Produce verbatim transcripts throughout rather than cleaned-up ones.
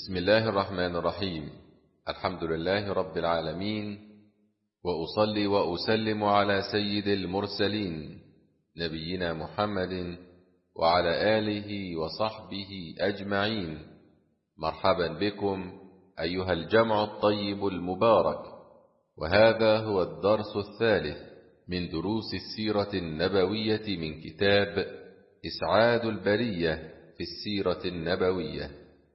بسم الله الرحمن الرحيم. الحمد لله رب العالمين، وأصلي وأسلم على سيد المرسلين نبينا محمد وعلى آله وصحبه أجمعين. مرحبا بكم أيها الجمع الطيب المبارك، وهذا هو الدرس الثالث من دروس السيرة النبوية من كتاب إسعاد البرية في السيرة النبوية.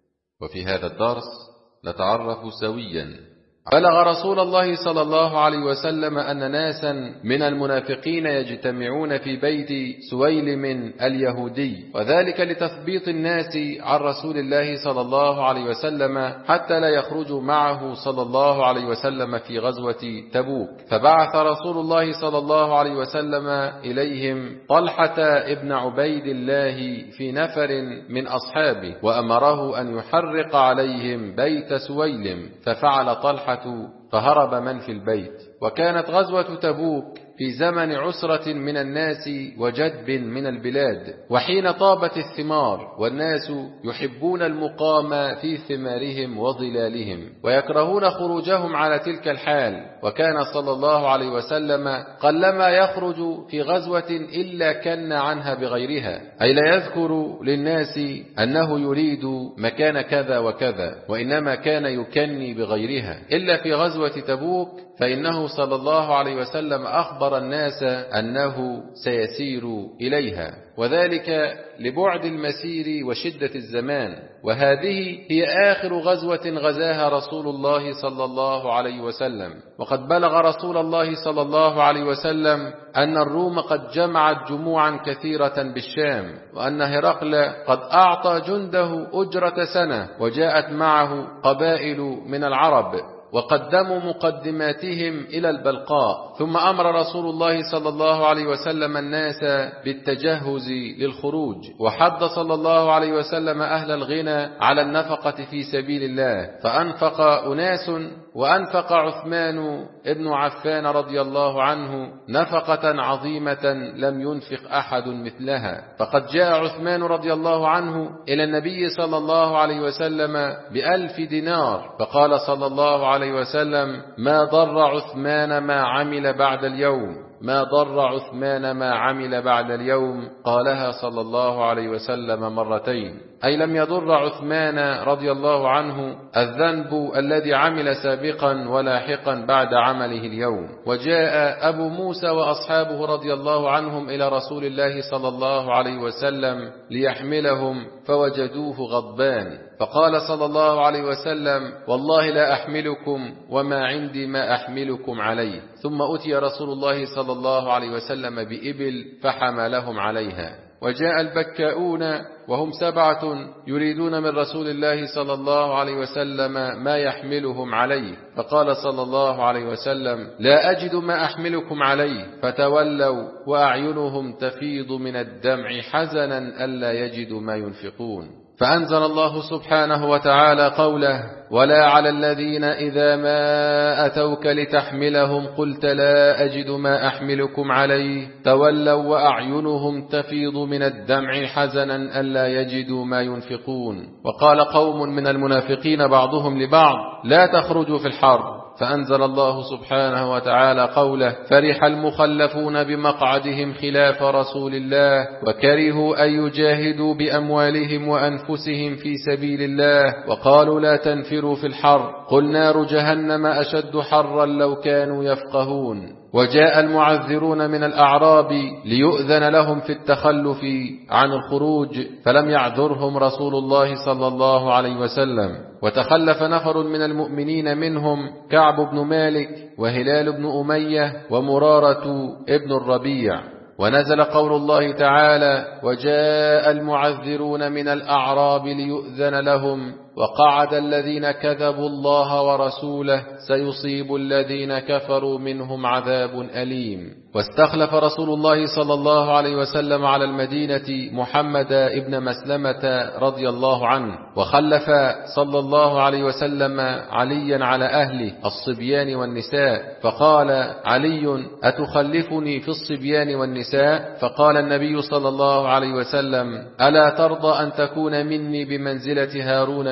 وفي هذا الدرس نتعرف سويا. بلغ رسول الله صلى الله عليه وسلم أن ناسا من المنافقين يجتمعون في بيت سويلم اليهودي، وذلك لتثبيط الناس عن رسول الله صلى الله عليه وسلم حتى لا يخرجوا معه صلى الله عليه وسلم في غزوة تبوك. فبعث رسول الله صلى الله عليه وسلم إليهم طلحة ابن عبيد الله في نفر من أصحابه، وأمره أن يحرق عليهم بيت سويلم، ففعل طلحة فهرب من في البيت. وكانت غزوة تبوك في زمن عسرة من الناس وجدب من البلاد، وحين طابت الثمار، والناس يحبون المقام في ثمارهم وظلالهم، ويكرهون خروجهم على تلك الحال. وكان صلى الله عليه وسلم قلما يخرج في غزوة إلا كن عنها بغيرها، أي لا يذكر للناس أنه يريد مكان كذا وكذا، وإنما كان يكني بغيرها، إلا في غزوة تبوك فإنه صلى الله عليه وسلم أخبر الناس أنه سيسير إليها، وذلك لبعد المسير وشدة الزمان. وهذه هي آخر غزوة غزاها رسول الله صلى الله عليه وسلم. وقد بلغ رسول الله صلى الله عليه وسلم أن الروم قد جمعت جموعا كثيرة بالشام، وأن هرقل قد أعطى جنده أجرة سنة، وجاءت معه قبائل من العرب وقدموا مقدماتهم إلى البلقاء. ثم أمر رسول الله صلى الله عليه وسلم الناس بالتجهز للخروج، وحض صلى الله عليه وسلم أهل الغنى على النفقة في سبيل الله، فأنفق أناس، وأنفق عثمان ابن عفان رضي الله عنه نفقة عظيمة لم ينفق أحد مثلها. فقد جاء عثمان رضي الله عنه إلى النبي صلى الله عليه وسلم بألف دينار، فقال صلى الله عليه وسلم: ما ضر عثمان ما عمل بعد اليوم، ما ضر عثمان ما عمل بعد اليوم. قالها صلى الله عليه وسلم مرتين، أي لم يضر عثمان رضي الله عنه الذنب الذي عمل سابقا ولاحقا بعد عمله اليوم. وجاء أبو موسى وأصحابه رضي الله عنهم إلى رسول الله صلى الله عليه وسلم ليحملهم، فوجدوه غضبان، فقال صلى الله عليه وسلم: والله لا أحملكم وما عندي ما أحملكم عليه. ثم أتي رسول الله صلى الله عليه وسلم بإبل فحملهم عليها. وجاء البكاؤون وهم سبعة يريدون من رسول الله صلى الله عليه وسلم ما يحملهم عليه، فقال صلى الله عليه وسلم: لا أجد ما أحملكم عليه. فتولوا وأعينهم تفيض من الدمع حزنا ألا يجدوا ما ينفقون. فأنزل الله سبحانه وتعالى قوله: ولا على الذين إذا ما أتوك لتحملهم قلت لا أجد ما أحملكم عليه تولوا وأعينهم تفيض من الدمع حزنا ألا يجدوا ما ينفقون. وقال قوم من المنافقين بعضهم لبعض: لا تخرجوا في الحرب. فأنزل الله سبحانه وتعالى قوله: فرح المخلفون بمقعدهم خلاف رسول الله وكرهوا أن يجاهدوا بأموالهم وأنفسهم في سبيل الله وقالوا لا تنفروا في الحر قل نار جهنم أشد حرا لو كانوا يفقهون. وجاء المعذرون من الأعراب ليؤذن لهم في التخلف عن الخروج، فلم يعذرهم رسول الله صلى الله عليه وسلم، وتخلف نفر من المؤمنين منهم كعب بن مالك وهلال بن أمية ومرارة ابن الربيع. ونزل قول الله تعالى: وجاء المعذرون من الأعراب ليؤذن لهم وقعد الذين كذبوا الله ورسوله سيصيب الذين كفروا منهم عذاب أليم. واستخلف رسول الله صلى الله عليه وسلم على المدينة محمد ابن مسلمة رضي الله عنه، وخلف صلى الله عليه وسلم عليا على أهله الصبيان والنساء، فقال علي: أتخلفني في الصبيان والنساء؟ فقال النبي صلى الله عليه وسلم: ألا ترضى أن تكون مني بمنزلة هارون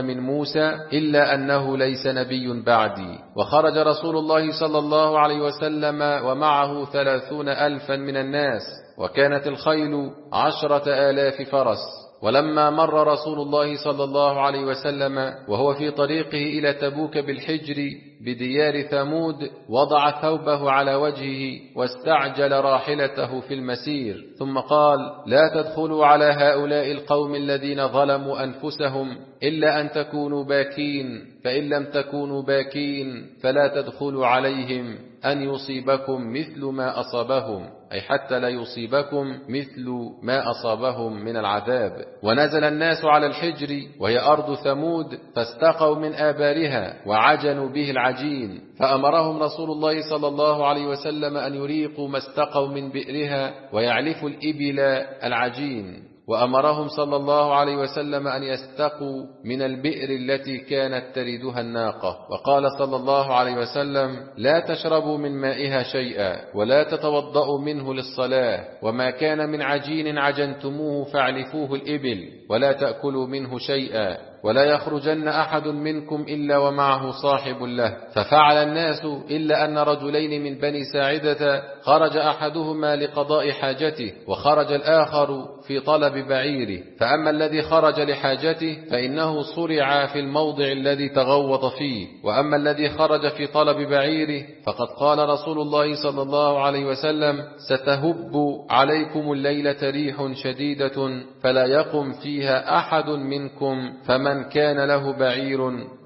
من موسى إلا أنه ليس نبي بعدي. وخرج رسول الله صلى الله عليه وسلم ومعه ثلاثون ألفا من الناس، وكانت الخيل عشرة آلاف فرس. ولما مر رسول الله صلى الله عليه وسلم وهو في طريقه إلى تبوك بالحجر بديار ثمود، وضع ثوبه على وجهه واستعجل راحلته في المسير، ثم قال: لا تدخلوا على هؤلاء القوم الذين ظلموا أنفسهم إلا أن تكونوا باكين، فإن لم تكونوا باكين فلا تدخلوا عليهم أن يصيبكم مثل ما أصابهم، أي حتى لا يصيبكم مثل ما أصابهم من العذاب. ونزل الناس على الحجر وهي أرض ثمود، فاستقوا من آبارها وعجنوا به العجين، فأمرهم رسول الله صلى الله عليه وسلم أن يريقوا ما استقوا من بئرها ويعلفوا الإبل العجين. وأمرهم صلى الله عليه وسلم أن يستقوا من البئر التي كانت تردها الناقة. وقال صلى الله عليه وسلم: لا تشربوا من مائها شيئا ولا تتوضأوا منه للصلاة، وما كان من عجين عجنتموه فاعلفوه الإبل، ولا تأكلوا منه شيئا، ولا يخرجن أحد منكم إلا ومعه صاحب له. ففعل الناس إلا أن رجلين من بني ساعدة خرج أحدهما لقضاء حاجته، وخرج الآخر في طلب بعيره. فأما الذي خرج لحاجته فإنه صرع في الموضع الذي تغوط فيه، وأما الذي خرج في طلب بعيره فقد قال رسول الله صلى الله عليه وسلم: ستهب عليكم الليلة ريح شديدة فلا يقم فيها أحد منكم، فمن كان له بعير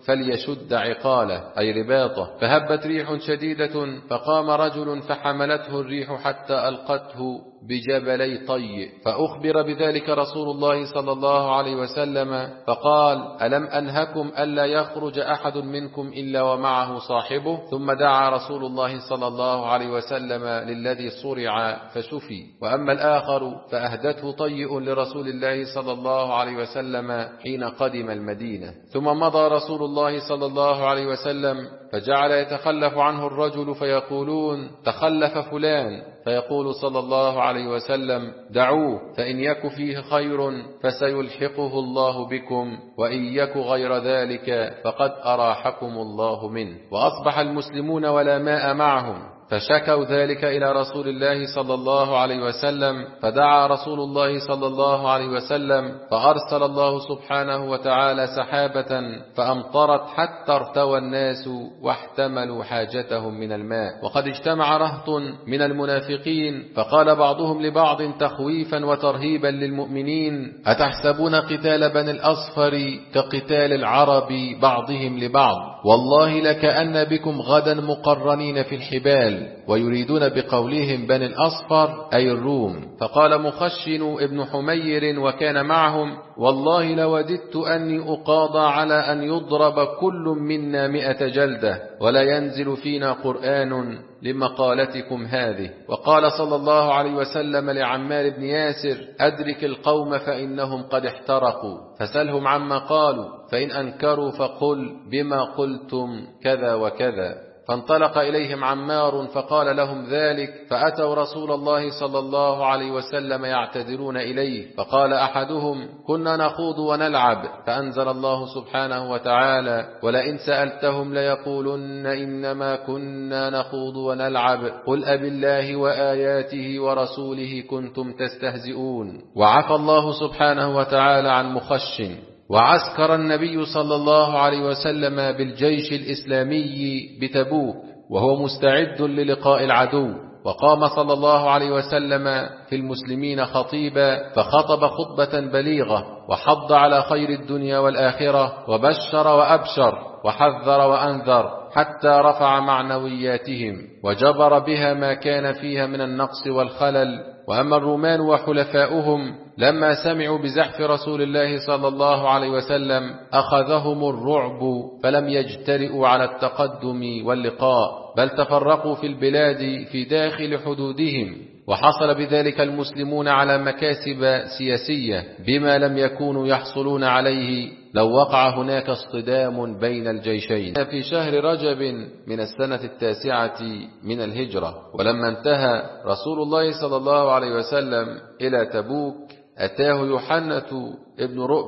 فليشد عقاله، أي رباطه. فهبت ريح شديدة فقام رجل فحملته الريح حتى ألقته بجبلي طي، فأخبر بذلك رسول الله صلى الله عليه وسلم فقال: ألم أنهكم ألا يخرج أحد منكم إلا ومعه صاحبه؟ ثم دعا رسول الله صلى الله عليه وسلم للذي صرع فشفي. وأما الآخر فأهدته طيء لرسول الله صلى الله عليه وسلم حين قدم المدينة. ثم مضى رسول الله صلى الله عليه وسلم فجعل يتخلف عنه الرجل فيقولون: تخلف فلان، فيقول صلى الله عليه وسلم: دعوه، فإن يك فيه خير فسيلحقه الله بكم، وإن يك غير ذلك فقد أراحكم الله منه. وأصبح المسلمون ولا ماء معهم، فشكوا ذلك إلى رسول الله صلى الله عليه وسلم، فدعا رسول الله صلى الله عليه وسلم فأرسل الله سبحانه وتعالى سحابة فأمطرت حتى ارتوى الناس واحتملوا حاجتهم من الماء. وقد اجتمع رهط من المنافقين فقال بعضهم لبعض تخويفا وترهيبا للمؤمنين: أتحسبون قتال بني الأصفر كقتال العرب بعضهم لبعض؟ والله لكأن بكم غدا مقرنين في الحبال. ويريدون بقولهم بني الأصفر أي الروم. فقال مخشن ابن حمير وكان معهم: والله لوددت أني أقاضى على أن يضرب كل منا مئة جلدة ولا ينزل فينا قرآن لمقالتكم هذه. وقال صلى الله عليه وسلم لعمار بن ياسر: أدرك القوم فإنهم قد احترقوا، فسلهم عما قالوا، فإن أنكروا فقل بما قلتم كذا وكذا. فانطلق إليهم عمار فقال لهم ذلك، فأتوا رسول الله صلى الله عليه وسلم يعتذرون إليه، فقال أحدهم: كنا نخوض ونلعب، فأنزل الله سبحانه وتعالى: ولئن سألتهم ليقولن إنما كنا نخوض ونلعب قل أبالله وآياته ورسوله كنتم تستهزئون. وعفى الله سبحانه وتعالى عن مخشن. وعسكر النبي صلى الله عليه وسلم بالجيش الإسلامي بتبوك وهو مستعد للقاء العدو. وقام صلى الله عليه وسلم في المسلمين خطيبا فخطب خطبة بليغة، وحض على خير الدنيا والآخرة، وبشر وأبشر، وحذر وأنذر، حتى رفع معنوياتهم وجبر بها ما كان فيها من النقص والخلل. وأما الرومان وحلفاؤهم لما سمعوا بزحف رسول الله صلى الله عليه وسلم أخذهم الرعب، فلم يجترئوا على التقدم واللقاء، بل تفرقوا في البلاد في داخل حدودهم. وحصل بذلك المسلمون على مكاسب سياسية بما لم يكونوا يحصلون عليه لو وقع هناك اصطدام بين الجيشين. في شهر رجب من السنة التاسعة من الهجرة، ولما انتهى رسول الله صلى الله عليه وسلم إلى تبوك أتاه يحنة ابن رؤبة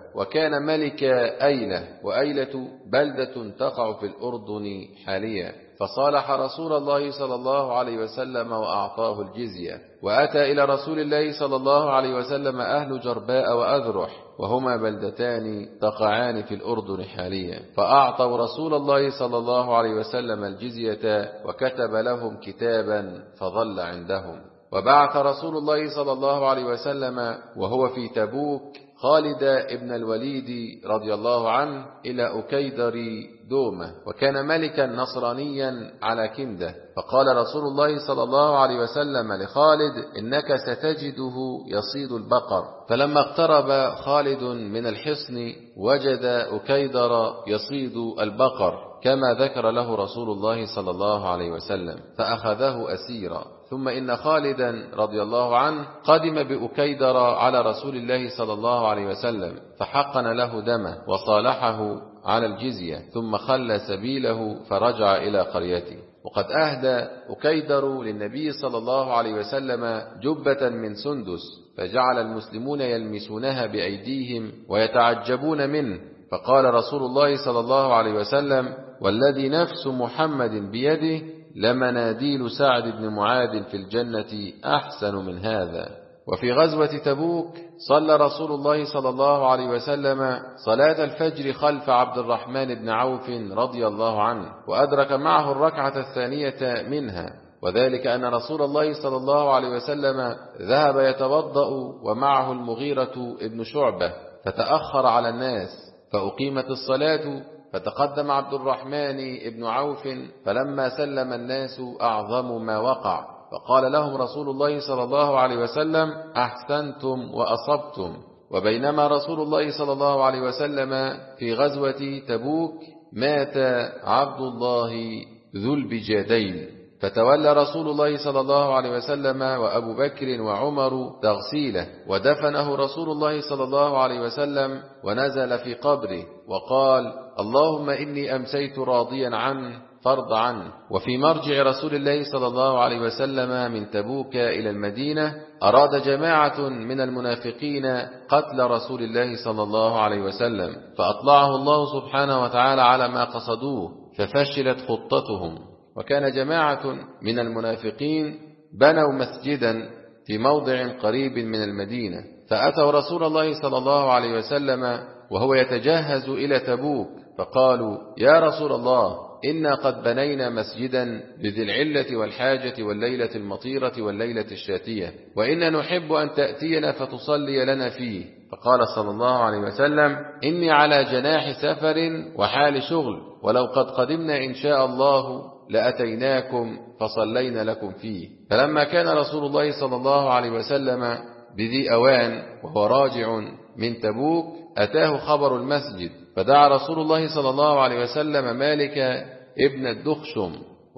وكان ملك أيلة، وأيلة بلدة تقع في الأردن حاليا، فصالح رسول الله صلى الله عليه وسلم وأعطاه الجزية. وأتى إلى رسول الله صلى الله عليه وسلم أهل جرباء وأذرح، وهما بلدتان تقعان في الأردن حاليا، فأعطوا رسول الله صلى الله عليه وسلم الجزية، وكتب لهم كتابا فظل عندهم. وبعث رسول الله صلى الله عليه وسلم وهو في تبوك خالد ابن الوليد رضي الله عنه إلى أكيدر دومة، وكان ملكا نصرانيا على كندة. فقال رسول الله صلى الله عليه وسلم لخالد: إنك ستجده يصيد البقر. فلما اقترب خالد من الحصن وجد أكيدر يصيد البقر كما ذكر له رسول الله صلى الله عليه وسلم، فأخذه أسيرا. ثم إن خالدا رضي الله عنه قدم بأكيدر على رسول الله صلى الله عليه وسلم، فحقن له دمه وصالحه على الجزية، ثم خلى سبيله فرجع إلى قريته. وقد أهدى أكيدر للنبي صلى الله عليه وسلم جبة من سندس، فجعل المسلمون يلمسونها بأيديهم ويتعجبون منه، فقال رسول الله صلى الله عليه وسلم: والذي نفس محمد بيده لمناديل سعد بن معاذ في الجنة أحسن من هذا. وفي غزوة تبوك صلى رسول الله صلى الله عليه وسلم صلاة الفجر خلف عبد الرحمن بن عوف رضي الله عنه، وأدرك معه الركعة الثانية منها، وذلك أن رسول الله صلى الله عليه وسلم ذهب يتوضأ ومعه المغيرة ابن شعبة، فتأخر على الناس، فأقيمت الصلاة، فتقدم عبد الرحمن ابن عوف، فلما سلم الناس أعظم ما وقع، فقال لهم رسول الله صلى الله عليه وسلم: أحسنتم وأصبتم. وبينما رسول الله صلى الله عليه وسلم في غزوة تبوك مات عبد الله ذو البجادين، فتولى رسول الله صلى الله عليه وسلم وأبو بكر وعمر تغسيله، ودفنه رسول الله صلى الله عليه وسلم ونزل في قبره وقال: اللهم إني أمسيت راضيا عنه فارض عنه. وفي مرجع رسول الله صلى الله عليه وسلم من تبوك إلى المدينة أراد جماعة من المنافقين قتل رسول الله صلى الله عليه وسلم، فأطلعه الله سبحانه وتعالى على ما قصدوه، ففشلت خطتهم. وكان جماعة من المنافقين بنوا مسجدا في موضع قريب من المدينة، فأتوا رسول الله صلى الله عليه وسلم وهو يتجهز إلى تبوك، فقالوا: يا رسول الله، إنا قد بنينا مسجدا بذي العلة والحاجة والليلة المطيرة والليلة الشاتية، وإنا نحب أن تأتينا فتصلي لنا فيه. فقال صلى الله عليه وسلم: إني على جناح سفر وحال شغل، ولو قد قدمنا إن شاء الله لأتيناكم فصلينا لكم فيه. فلما كان رسول الله صلى الله عليه وسلم بذي أوان وهو راجع من تبوك أتاه خبر المسجد، فدعا رسول الله صلى الله عليه وسلم مالك ابن الدخشم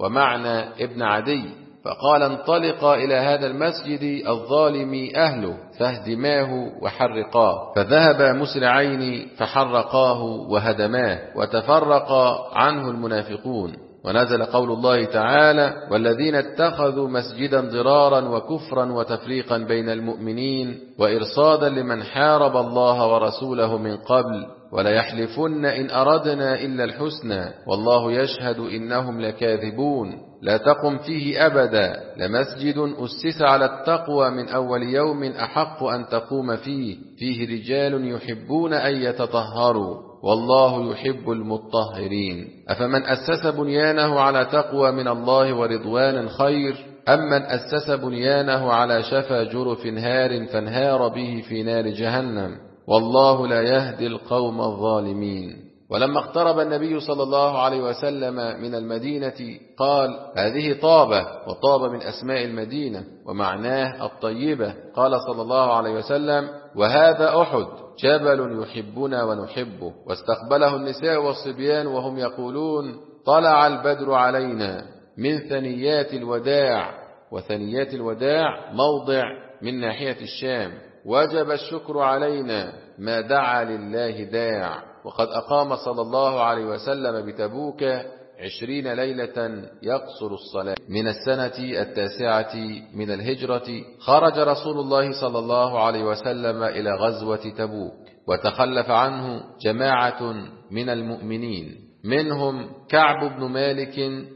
ومعنى ابن عدي، فقال: انطلق إلى هذا المسجد الظالم أهله فاهدماه وحرقاه. فذهب مسرعين فحرقاه وهدماه، وتفرق عنه المنافقون. ونزل قول الله تعالى: والذين اتخذوا مسجدا ضرارا وكفرا وتفريقا بين المؤمنين وإرصادا لمن حارب الله ورسوله من قبل وليحلفن إن أردنا إلا الحسنى والله يشهد إنهم لكاذبون لا تقم فيه أبدا لمسجد أسس على التقوى من أول يوم أحق أن تقوم فيه فيه رجال يحبون أن يتطهروا والله يحب المطهرين. أفمن أسس بنيانه على تقوى من الله ورضوان خير أم من أسس بنيانه على شفا جرف هار فانهار به في نار جهنم والله لا يهدي القوم الظالمين. ولما اقترب النبي صلى الله عليه وسلم من المدينة قال: هذه طابة، وطابة من أسماء المدينة ومعناه الطيبة. قال صلى الله عليه وسلم: وهذا أحد جبل يحبنا ونحبه. واستقبله النساء والصبيان وهم يقولون: طلع البدر علينا من ثنيات الوداع. وثنيات الوداع موضع من ناحية الشام. وجب الشكر علينا ما دعا لله داع. وقد أقام صلى الله عليه وسلم بتبوك عشرين ليلة يقصر الصلاة من السنة التاسعة من الهجرة، خرج رسول الله صلى الله عليه وسلم إلى غزوة تبوك، وتخلف عنه جماعة من المؤمنين، منهم كعب بن مالك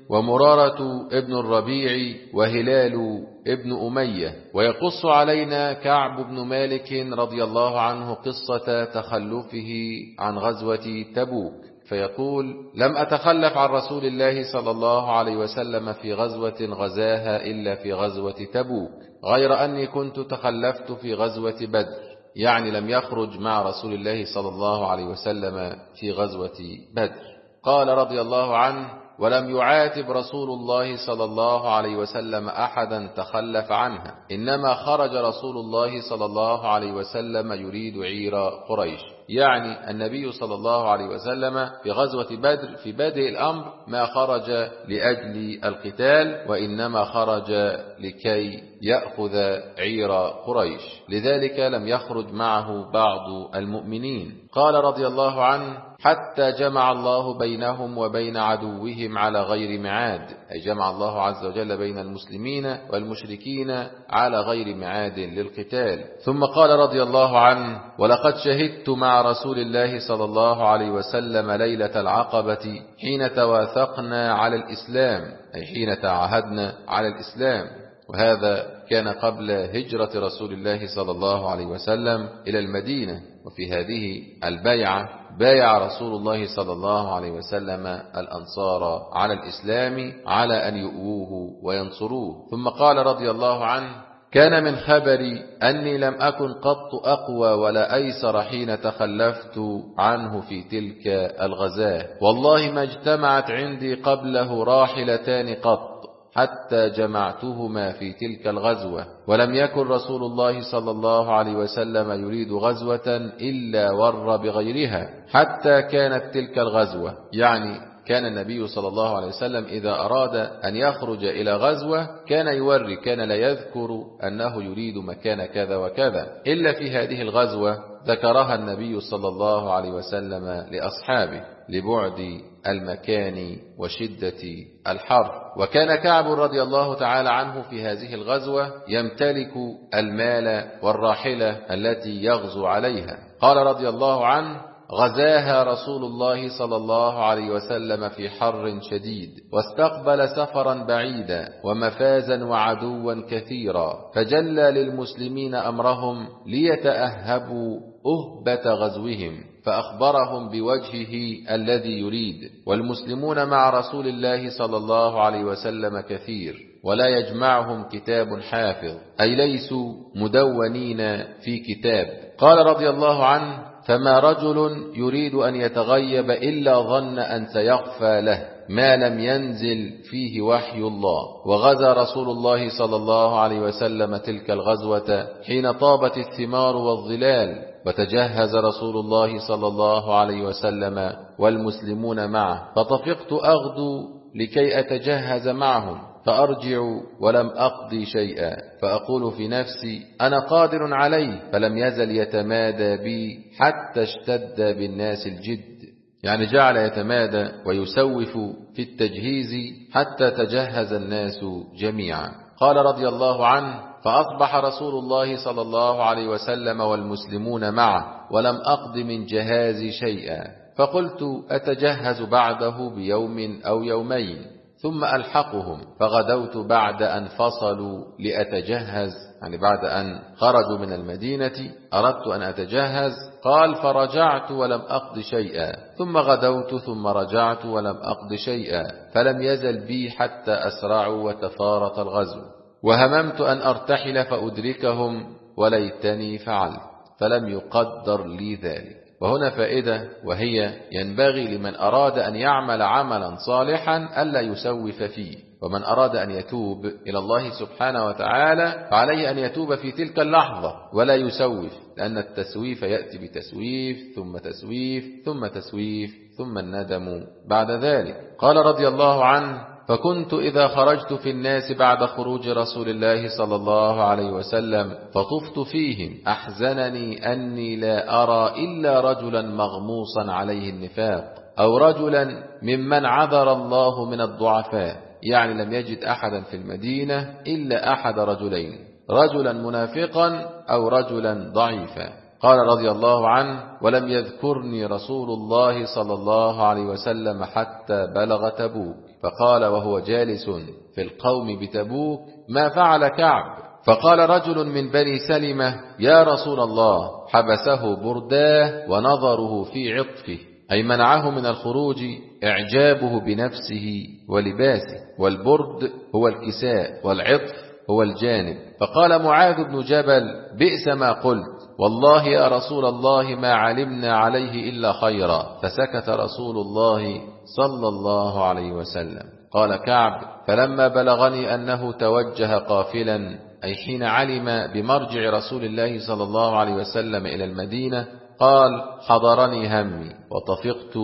ومرارة ابن الربيع وهلال ابن أمية. ويقص علينا كعب بن مالك رضي الله عنه قصة تخلفه عن غزوة تبوك، فيقول: لم أتخلف عن رسول الله صلى الله عليه وسلم في غزوة غزاها إلا في غزوة تبوك، غير أني كنت تخلفت في غزوة بدر، يعني لم يخرج مع رسول الله صلى الله عليه وسلم في غزوة بدر. قال رضي الله عنه: ولم يعاتب رسول الله صلى الله عليه وسلم أحدا تخلف عنها، إنما خرج رسول الله صلى الله عليه وسلم يريد عير قريش، يعني النبي صلى الله عليه وسلم في غزوة بدر في بادئ الأمر ما خرج لأجل القتال، وإنما خرج لكي يأخذ عير قريش، لذلك لم يخرج معه بعض المؤمنين. قال رضي الله عنه: حتى جمع الله بينهم وبين عدوهم على غير معاد، أي جمع الله عز وجل بين المسلمين والمشركين على غير معاد للقتال. ثم قال رضي الله عنه: ولقد شهدت مع رسول الله صلى الله عليه وسلم ليلة العقبة حين تواثقنا على الإسلام، أي حين تعاهدنا على الإسلام، وهذا كان قبل هجرة رسول الله صلى الله عليه وسلم إلى المدينة. وفي هذه البيعة بايع رسول الله صلى الله عليه وسلم الأنصار على الإسلام على أن يؤوه وينصروه. ثم قال رضي الله عنه: كان من خبري أني لم أكن قط أقوى ولا أيسر حين تخلفت عنه في تلك الغزاة، والله ما اجتمعت عندي قبله راحلتان قط حتى جمعتهما في تلك الغزوة، ولم يكن رسول الله صلى الله عليه وسلم يريد غزوة إلا ور بغيرها حتى كانت تلك الغزوة، يعني كان النبي صلى الله عليه وسلم إذا أراد أن يخرج إلى غزوة كان يوري، كان لا يذكر أنه يريد مكان كذا وكذا، إلا في هذه الغزوة ذكرها النبي صلى الله عليه وسلم لأصحابه لبعد المكان وشدة الحر. وكان كعب رضي الله تعالى عنه في هذه الغزوة يمتلك المال والراحلة التي يغزو عليها. قال رضي الله عنه: غزاها رسول الله صلى الله عليه وسلم في حر شديد، واستقبل سفرا بعيدا ومفازا وعدوا كثيرا، فجلى للمسلمين أمرهم ليتأهبوا أهبة غزوهم، فأخبرهم بوجهه الذي يريد. والمسلمون مع رسول الله صلى الله عليه وسلم كثير، ولا يجمعهم كتاب حافظ، أي ليسوا مدونين في كتاب. قال رضي الله عنه: فما رجل يريد أن يتغيب إلا ظن أن سيغفى له ما لم ينزل فيه وحي الله. وغزا رسول الله صلى الله عليه وسلم تلك الغزوة حين طابت الثمار والظلال، وتجهز رسول الله صلى الله عليه وسلم والمسلمون معه، فطفقت أغدو لكي أتجهز معهم، فأرجع ولم أقضي شيئا، فأقول في نفسي: أنا قادر عليه، فلم يزل يتمادى بي حتى اشتد بالناس الجد، يعني جعل يتمادى ويسوف في التجهيز حتى تجهز الناس جميعا. قال رضي الله عنه: فأصبح رسول الله صلى الله عليه وسلم والمسلمون معه، ولم أقض من جهازي شيئا، فقلت أتجهز بعده بيوم أو يومين ثم ألحقهم، فغدوت بعد أن فصلوا لأتجهز، يعني بعد أن خرجوا من المدينة أردت أن أتجهز. قال: فرجعت ولم أقض شيئا، ثم غدوت ثم رجعت ولم أقض شيئا، فلم يزل بي حتى أسرعوا وتفارط الغزو، وهممت أن أرتحل فأدركهم وليتني فعلت، فلم يقدر لي ذلك. وهنا فائدة، وهي ينبغي لمن أراد أن يعمل عملا صالحا ألا يسوف فيه، ومن أراد أن يتوب إلى الله سبحانه وتعالى فعليه أن يتوب في تلك اللحظة ولا يسوف، لأن التسويف يأتي بتسويف ثم تسويف ثم تسويف ثم الندم بعد ذلك. قال رضي الله عنه: فكنت إذا خرجت في الناس بعد خروج رسول الله صلى الله عليه وسلم فطفت فيهم أحزنني أني لا أرى إلا رجلا مغموصا عليه النفاق، أو رجلا ممن عذر الله من الضعفاء، يعني لم يجد أحدا في المدينة إلا أحد رجلين، رجلا منافقا أو رجلا ضعيفا. قال رضي الله عنه: ولم يذكرني رسول الله صلى الله عليه وسلم حتى بلغ تبوك، فقال وهو جالس في القوم بتبوك: ما فعل كعب؟ فقال رجل من بني سلمة: يا رسول الله، حبسه برداه ونظره في عطفه، أي منعه من الخروج إعجابه بنفسه ولباسه، والبرد هو الكساء والعطف هو الجانب. فقال معاذ بن جبل: بئس ما قلت، والله يا رسول الله ما علمنا عليه إلا خيرا. فسكت رسول الله صلى الله عليه وسلم. قال كعب: فلما بلغني أنه توجه قافلا، أي حين علم بمرجع رسول الله صلى الله عليه وسلم إلى المدينة، قال: حضرني همي وطفقت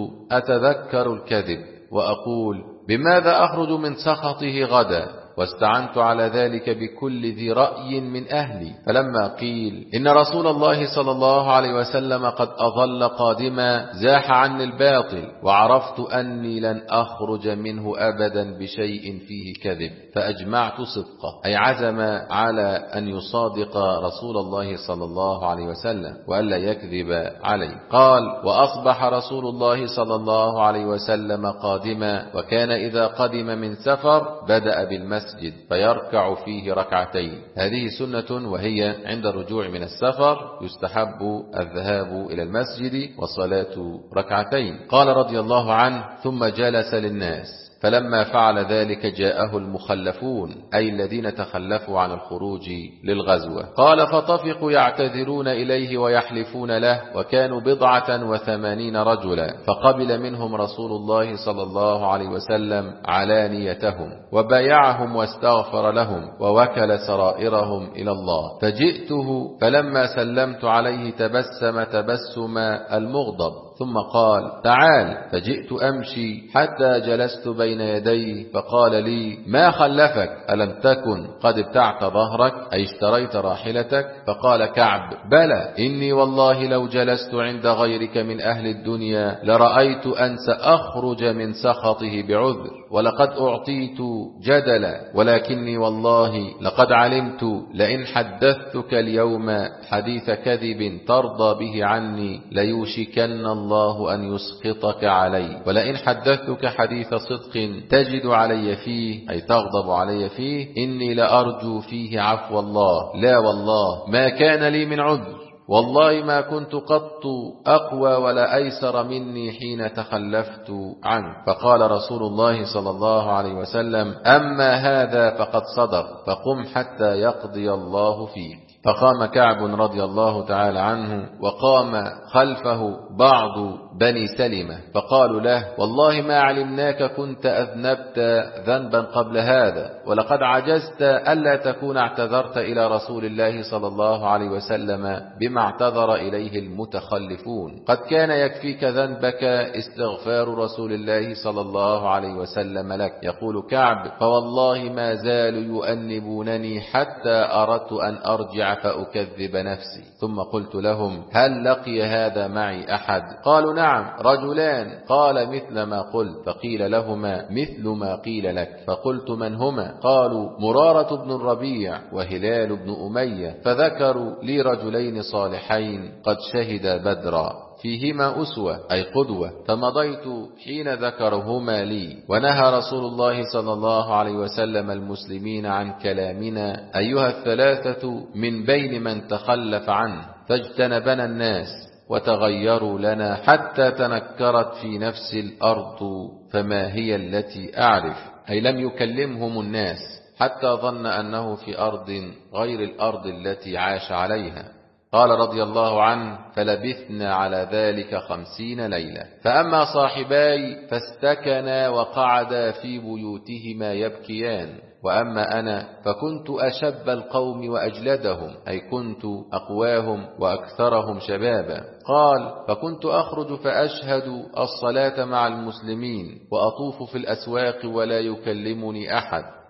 أتذكر الكذب وأقول بماذا أخرج من سخطه غدا، واستعنت على ذلك بكل ذي رأي من أهلي. فلما قيل إن رسول الله صلى الله عليه وسلم قد أظل قادما، زاح عني الباطل، وعرفت أني لن أخرج منه أبدا بشيء فيه كذب، فأجمعت صدقه، أي عزم على أن يصادق رسول الله صلى الله عليه وسلم وألا يكذب عليه. قال: وأصبح رسول الله صلى الله عليه وسلم قادما، وكان إذا قدم من سفر بدأ بالمسجد فيركع فيه ركعتين. هذه سنة، وهي عند الرجوع من السفر يستحب الذهاب إلى المسجد والصلاة ركعتين. قال رضي الله عنه: ثم جلس للناس، فلما فعل ذلك جاءه المخلفون، أي الذين تخلفوا عن الخروج للغزوة. قال: فطفقوا يعتذرون إليه ويحلفون له، وكانوا بضعة وثمانين رجلا، فقبل منهم رسول الله صلى الله عليه وسلم علانيتهم، وبايعهم واستغفر لهم، ووكل سرائرهم إلى الله. فجئته فلما سلمت عليه تبسم تبسم المغضب، ثم قال: تعال. فجئت أمشي حتى جلست بين يديه، فقال لي: ما خلفك؟ ألم تكن قد ابتعت ظهرك، أي اشتريت راحلتك؟ فقال كعب: بلى، إني والله لو جلست عند غيرك من أهل الدنيا لرأيت أن سأخرج من سخطه بعذر، ولقد أعطيت جدلا، ولكني والله لقد علمت لئن حدثتك اليوم حديث كذب ترضى به عني ليوشكن الله أن يسقطك علي، ولئن حدثتك حديث صدق تجد علي فيه، أي تغضب علي فيه، إني لأرجو فيه عفو الله. لا والله ما كان لي من عذر، والله ما كنت قط أقوى ولا أيسر مني حين تخلفت عنه. فقال رسول الله صلى الله عليه وسلم: أما هذا فقد صدق، فقم حتى يقضي الله فيك. فقام كعب رضي الله تعالى عنه، وقام خلفه بعض بني سلمة، فقالوا له: والله ما علمناك كنت أذنبت ذنبا قبل هذا، ولقد عجزت ألا تكون اعتذرت إلى رسول الله صلى الله عليه وسلم بما اعتذر إليه المتخلفون. قد كان يكفيك ذنبك استغفار رسول الله صلى الله عليه وسلم لك. يقول كعب: فوالله ما زالوا يؤنبونني حتى أردت أن أرجع فأكذب نفسي، ثم قلت لهم: هل لقي هذا معي أحد؟ قالوا: نعم، رجلان. قال: مثل ما قلت. فقيل لهما: مثل ما قيل لك. فقلت: من هما؟ قالوا: مرارة بن الربيع وهلال بن أمية. فذكروا لي رجلين صالحين قد شهدا بدرا فيهما أسوة، أي قدوة، فمضيت حين ذكرهما لي. ونهى رسول الله صلى الله عليه وسلم المسلمين عن كلامنا أيها الثلاثة من بين من تخلف عنه، فاجتنبنا الناس وتغيروا لنا حتى تنكرت في نفس الأرض فما هي التي أعرف، أي لم يكلمهم الناس حتى ظن أنه في أرض غير الأرض التي عاش عليها. قال رضي الله عنه: فلبثنا على ذلك خمسين ليلة. فأما صاحباي فاستكنا وقعدا في بيوتهما يبكيان، وأما أنا فكنت أشب القوم وأجلدهم، أي كنت أقواهم وأكثرهم شبابا. قال: فكنت أخرج فأشهد الصلاة مع المسلمين، وأطوف في الأسواق ولا يكلمني أحد،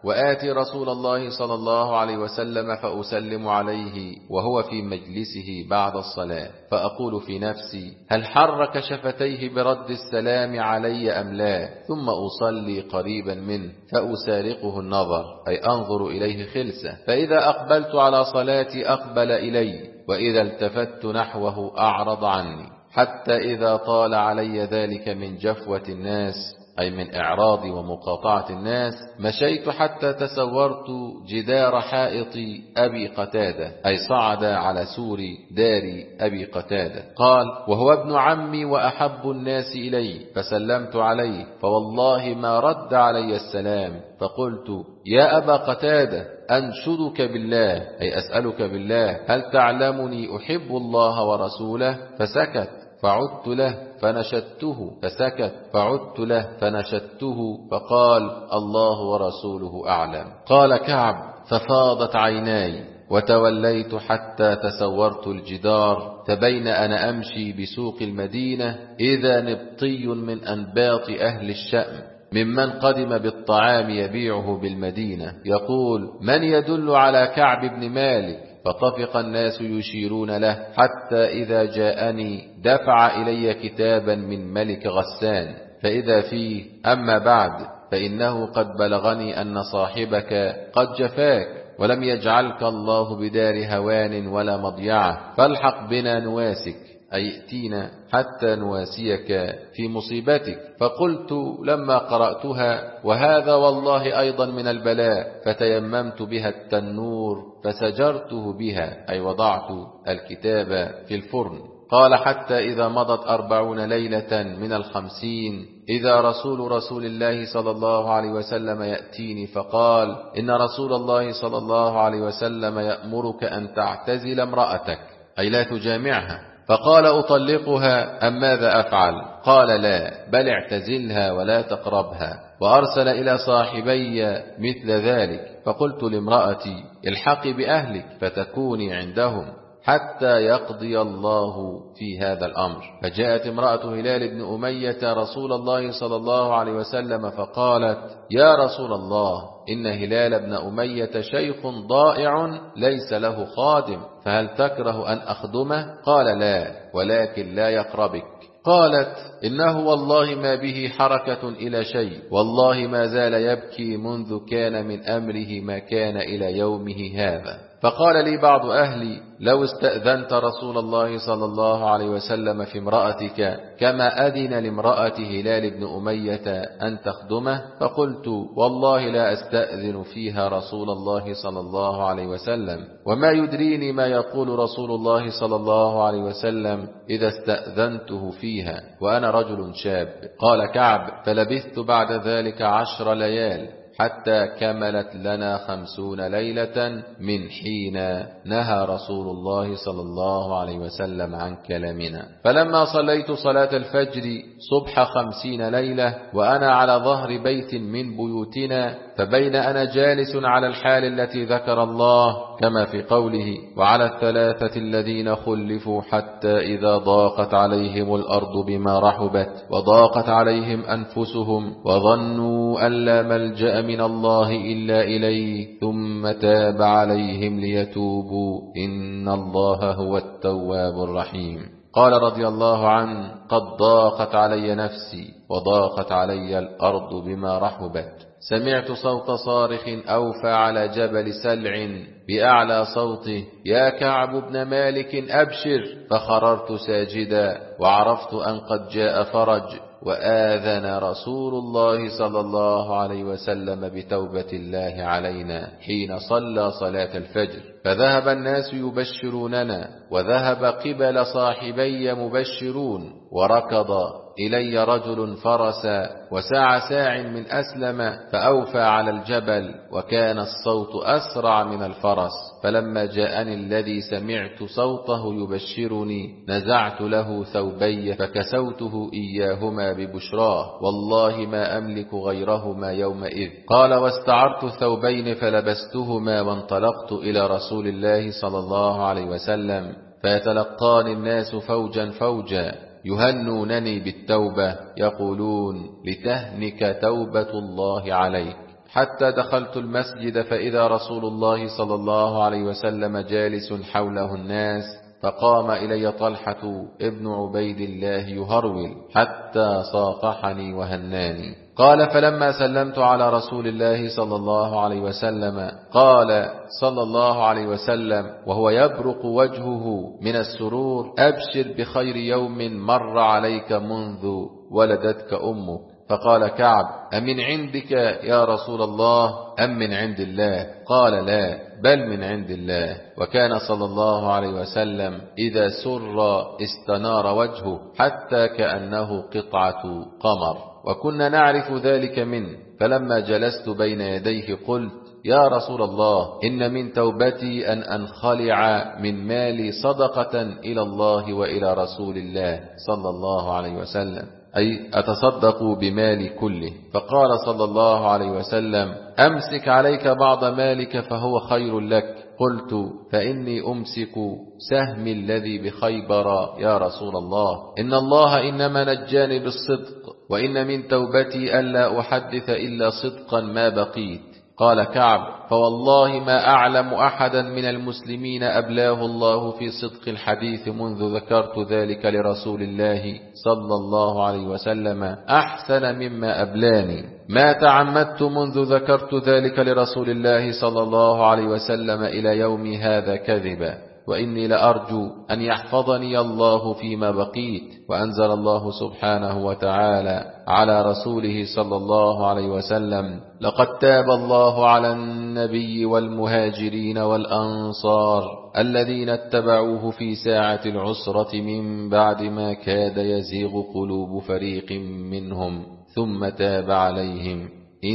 وآتي رسول الله صلى الله عليه وسلم فأسلم عليه وهو في مجلسه بعد الصلاة، فأقول في نفسي: هل حرك شفتيه برد السلام علي أم لا؟ ثم أصلي قريبا منه فأسارقه النظر، أي أنظر إليه خلسة، فإذا أقبلت على صلاتي أقبل إلي، وإذا التفت نحوه أعرض عني، حتى إذا طال علي ذلك من جفوة الناس، أي من إعراض ومقاطعة الناس، مشيت حتى تسورت جدار حائط أبي قتادة، أي صعد على سور دار أبي قتادة. قال: وهو ابن عمي وأحب الناس إلي، فسلمت عليه، فوالله ما رد علي السلام، فقلت: يا أبا قتادة، أنشدك بالله، أي أسألك بالله، هل تعلمني أحب الله ورسوله؟ فسكت، فعدت له فنشدته، فسكت، فعدت له فنشدته، فقال: الله ورسوله أعلم. قال كعب: ففاضت عيناي، وتوليت حتى تسورت الجدار، فبين أنا أمشي بسوق المدينة إذا نبطي من أنباط أهل الشأم ممن قدم بالطعام يبيعه بالمدينة يقول: من يدل على كعب بن مالك؟ فطفق الناس يشيرون له، حتى إذا جاءني دفع إلي كتابا من ملك غسان، فإذا فيه: أما بعد، فإنه قد بلغني أن صاحبك قد جفاك، ولم يجعلك الله بدار هوان ولا مضيعة، فالحق بنا نواسك، أي ائتينا حتى نواسيك في مصيبتك. فقلت لما قرأتها: وهذا والله أيضا من البلاء، فتيممت بها التنور فسجرته بها، أي وضعت الكتاب في الفرن. قال: حتى إذا مضت أربعون ليلة من الخمسين إذا رسول رسول الله صلى الله عليه وسلم يأتيني، فقال: إن رسول الله صلى الله عليه وسلم يأمرك أن تعتزل امرأتك، أي لا تجامعها. فقال: أطلقها أم ماذا أفعل؟ قال: لا، بل اعتزلها ولا تقربها. وأرسل إلى صاحبي مثل ذلك. فقلت لامرأتي: الحقي بأهلك فتكوني عندهم حتى يقضي الله في هذا الأمر. فجاءت امرأة هلال بن أمية رسول الله صلى الله عليه وسلم فقالت: يا رسول الله، إن هلال بن أمية شيخ ضائع ليس له خادم، فهل تكره أن أخدمه؟ قال: لا، ولكن لا يقربك. قالت: إنه والله ما به حركة إلى شيء، والله ما زال يبكي منذ كان من أمره ما كان إلى يومه هذا. فقال لي بعض أهلي: لو استأذنت رسول الله صلى الله عليه وسلم في امرأتك كما أذن لامرأة هلال بن أمية أن تخدمه. فقلت: والله لا أستأذن فيها رسول الله صلى الله عليه وسلم، وما يدريني ما يقول رسول الله صلى الله عليه وسلم إذا استأذنته فيها وأنا رجل شاب. قال كعب: فلبثت بعد ذلك عشر ليال حتى كملت لنا خمسون ليلة من حين نهى رسول الله صلى الله عليه وسلم عن كلامنا. فلما صليت صلاة الفجر صبح خمسين ليلة وأنا على ظهر بيت من بيوتنا، فبين أنا جالس على الحال التي ذكر الله كما في قوله: وعلى الثلاثة الذين خلفوا حتى إذا ضاقت عليهم الأرض بما رحبت وضاقت عليهم أنفسهم وظنوا أن لا ملجأ من الله إلا إليه ثم تاب عليهم ليتوبوا إن الله هو التواب الرحيم. قال رضي الله عنه: قد ضاقت علي نفسي وضاقت علي الأرض بما رحبت. سمعت صوت صارخ أوفى على جبل سلع بأعلى صوته: يا كعب بن مالك أبشر. فخررت ساجدا وعرفت أن قد جاء فرج، وآذن رسول الله صلى الله عليه وسلم بتوبة الله علينا حين صلى صلاة الفجر. فذهب الناس يبشروننا، وذهب قبل صاحبي مبشرون، وركض إلي رجل فرسا وساع ساع من أسلم فأوفى على الجبل، وكان الصوت أسرع من الفرس. فلما جاءني الذي سمعت صوته يبشرني نزعت له ثوبي فكسوته إياهما ببشراه، والله ما أملك غيرهما يومئذ. قال: واستعرت ثوبين فلبستهما وانطلقت إلى رسول الله صلى الله عليه وسلم، فيتلقاني الناس فوجا فوجا يهنونني بالتوبة يقولون: لتهنك توبة الله عليك، حتى دخلت المسجد فإذا رسول الله صلى الله عليه وسلم جالس حوله الناس، فقام إلي طلحة ابن عبيد الله يهرول حتى صافحني وهناني. قال فلما سلمت على رسول الله صلى الله عليه وسلم قال صلى الله عليه وسلم وهو يبرق وجهه من السرور: أبشر بخير يوم مر عليك منذ ولدتك أمك. فقال كعب: أمن عندك يا رسول الله أم من عند الله؟ قال: لا، بل من عند الله. وكان صلى الله عليه وسلم إذا سر استنار وجهه حتى كأنه قطعة قمر، وكنا نعرف ذلك منه. فلما جلست بين يديه قلت: يا رسول الله، إن من توبتي أن أنخلع من مالي صدقة إلى الله وإلى رسول الله صلى الله عليه وسلم، أي أتصدق بمالي كله. فقال صلى الله عليه وسلم: أمسك عليك بعض مالك فهو خير لك. قلت: فإني أمسك سهمي الذي بخيبر يا رسول الله، إن الله إنما نجاني بالصدق، وإن من توبتي ألا أحدث إلا صدقا ما بقيت. قال كعب: فوالله ما أعلم أحدا من المسلمين أبلاه الله في صدق الحديث منذ ذكرت ذلك لرسول الله صلى الله عليه وسلم أحسن مما أبلاني. ما تعمدت منذ ذكرت ذلك لرسول الله صلى الله عليه وسلم إلى يوم هذا كذبا، وإني لأرجو أن يحفظني الله فيما بقيت. وأنزل الله سبحانه وتعالى على رسوله صلى الله عليه وسلم: لقد تاب الله على النبي والمهاجرين والأنصار الذين اتبعوه في ساعة العسرة من بعد ما كاد يزيغ قلوب فريق منهم ثم تاب عليهم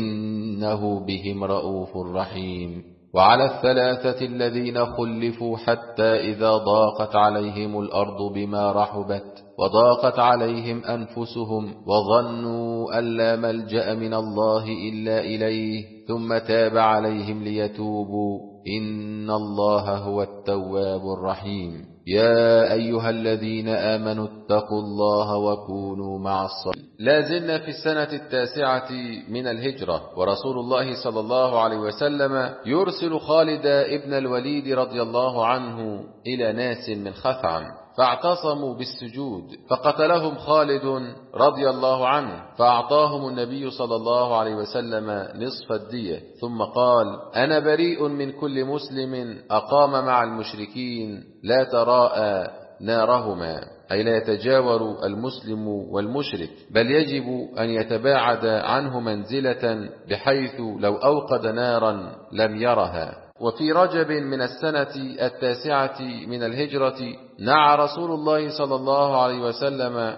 إنه بهم رؤوف رحيم. وعلى الثلاثة الذين خلفوا حتى إذا ضاقت عليهم الأرض بما رحبت وضاقت عليهم أنفسهم وظنوا أن لا ملجأ من الله إلا إليه ثم تاب عليهم ليتوبوا إن الله هو التواب الرحيم. يا أيها الذين آمنوا اتقوا الله وكونوا مع الصالحين. لا زلنا في السنة التاسعة من الهجرة، ورسول الله صلى الله عليه وسلم يرسل خالد ابن الوليد رضي الله عنه إلى ناس من خثعم فاعتصموا بالسجود، فقتلهم خالد رضي الله عنه، فأعطاهم النبي صلى الله عليه وسلم نصف الدية، ثم قال: أنا بريء من كل مسلم أقام مع المشركين لا تراءى نارهما، أي لا يتجاور المسلم والمشرك، بل يجب أن يتباعد عنه منزلة بحيث لو أوقد نارا لم يرها. وفي رجب من السنة التاسعة من الهجرة نعى رسول الله صلى الله عليه وسلم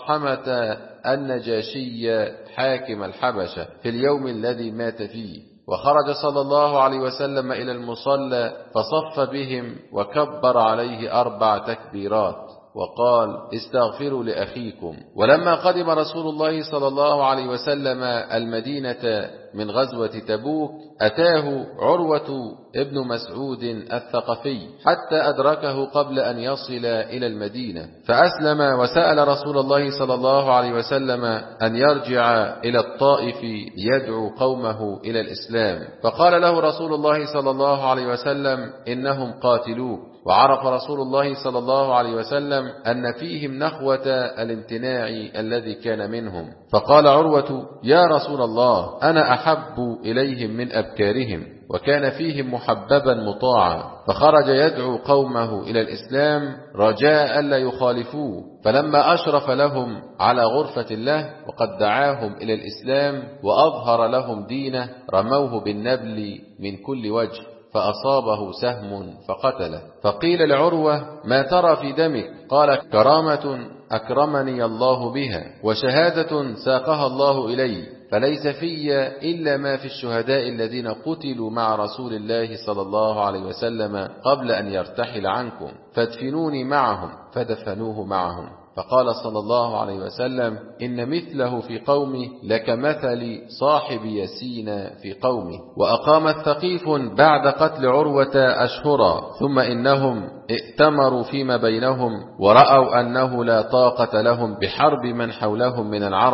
أصحمة النجاشي حاكم الحبشة في اليوم الذي مات فيه، وخرج صلى الله عليه وسلم إلى المصلى فصف بهم وكبر عليه أربع تكبيرات وقال: استغفروا لأخيكم. ولما قدم رسول الله صلى الله عليه وسلم المدينة من غزوة تبوك أتاه عروة ابن مسعود الثقفي حتى أدركه قبل أن يصل إلى المدينة، فأسلم وسأل رسول الله صلى الله عليه وسلم أن يرجع إلى الطائف ليدعو قومه إلى الإسلام، فقال له رسول الله صلى الله عليه وسلم: إنهم قاتلوك. وعرف رسول الله صلى الله عليه وسلم أن فيهم نخوة الامتناع الذي كان منهم، فقال عروة: يا رسول الله، أنا أحب إليهم من أبكارهم، وكان فيهم محببا مطاعا، فخرج يدعو قومه إلى الإسلام رجاء ألا يخالفوه، فلما أشرف لهم على غرفة له وقد دعاهم إلى الإسلام وأظهر لهم دينه رموه بالنبل من كل وجه فأصابه سهم فقتله. فقيل لعروة: ما ترى في دمك؟ قال: كرامة أكرمني الله بها، وشهادة ساقها الله إلي، فليس في إلا ما في الشهداء الذين قتلوا مع رسول الله صلى الله عليه وسلم قبل أن يرتحل عنكم، فادفنوني معهم، فدفنوه معهم. فقال صلى الله عليه وسلم: إن مثله في قومه لكمثل صاحب يسين في قومه. وأقام الثقيف بعد قتل عروة أشهرا، ثم إنهم ائتمروا فيما بينهم ورأوا أنه لا طاقة لهم بحرب من حولهم من العرب،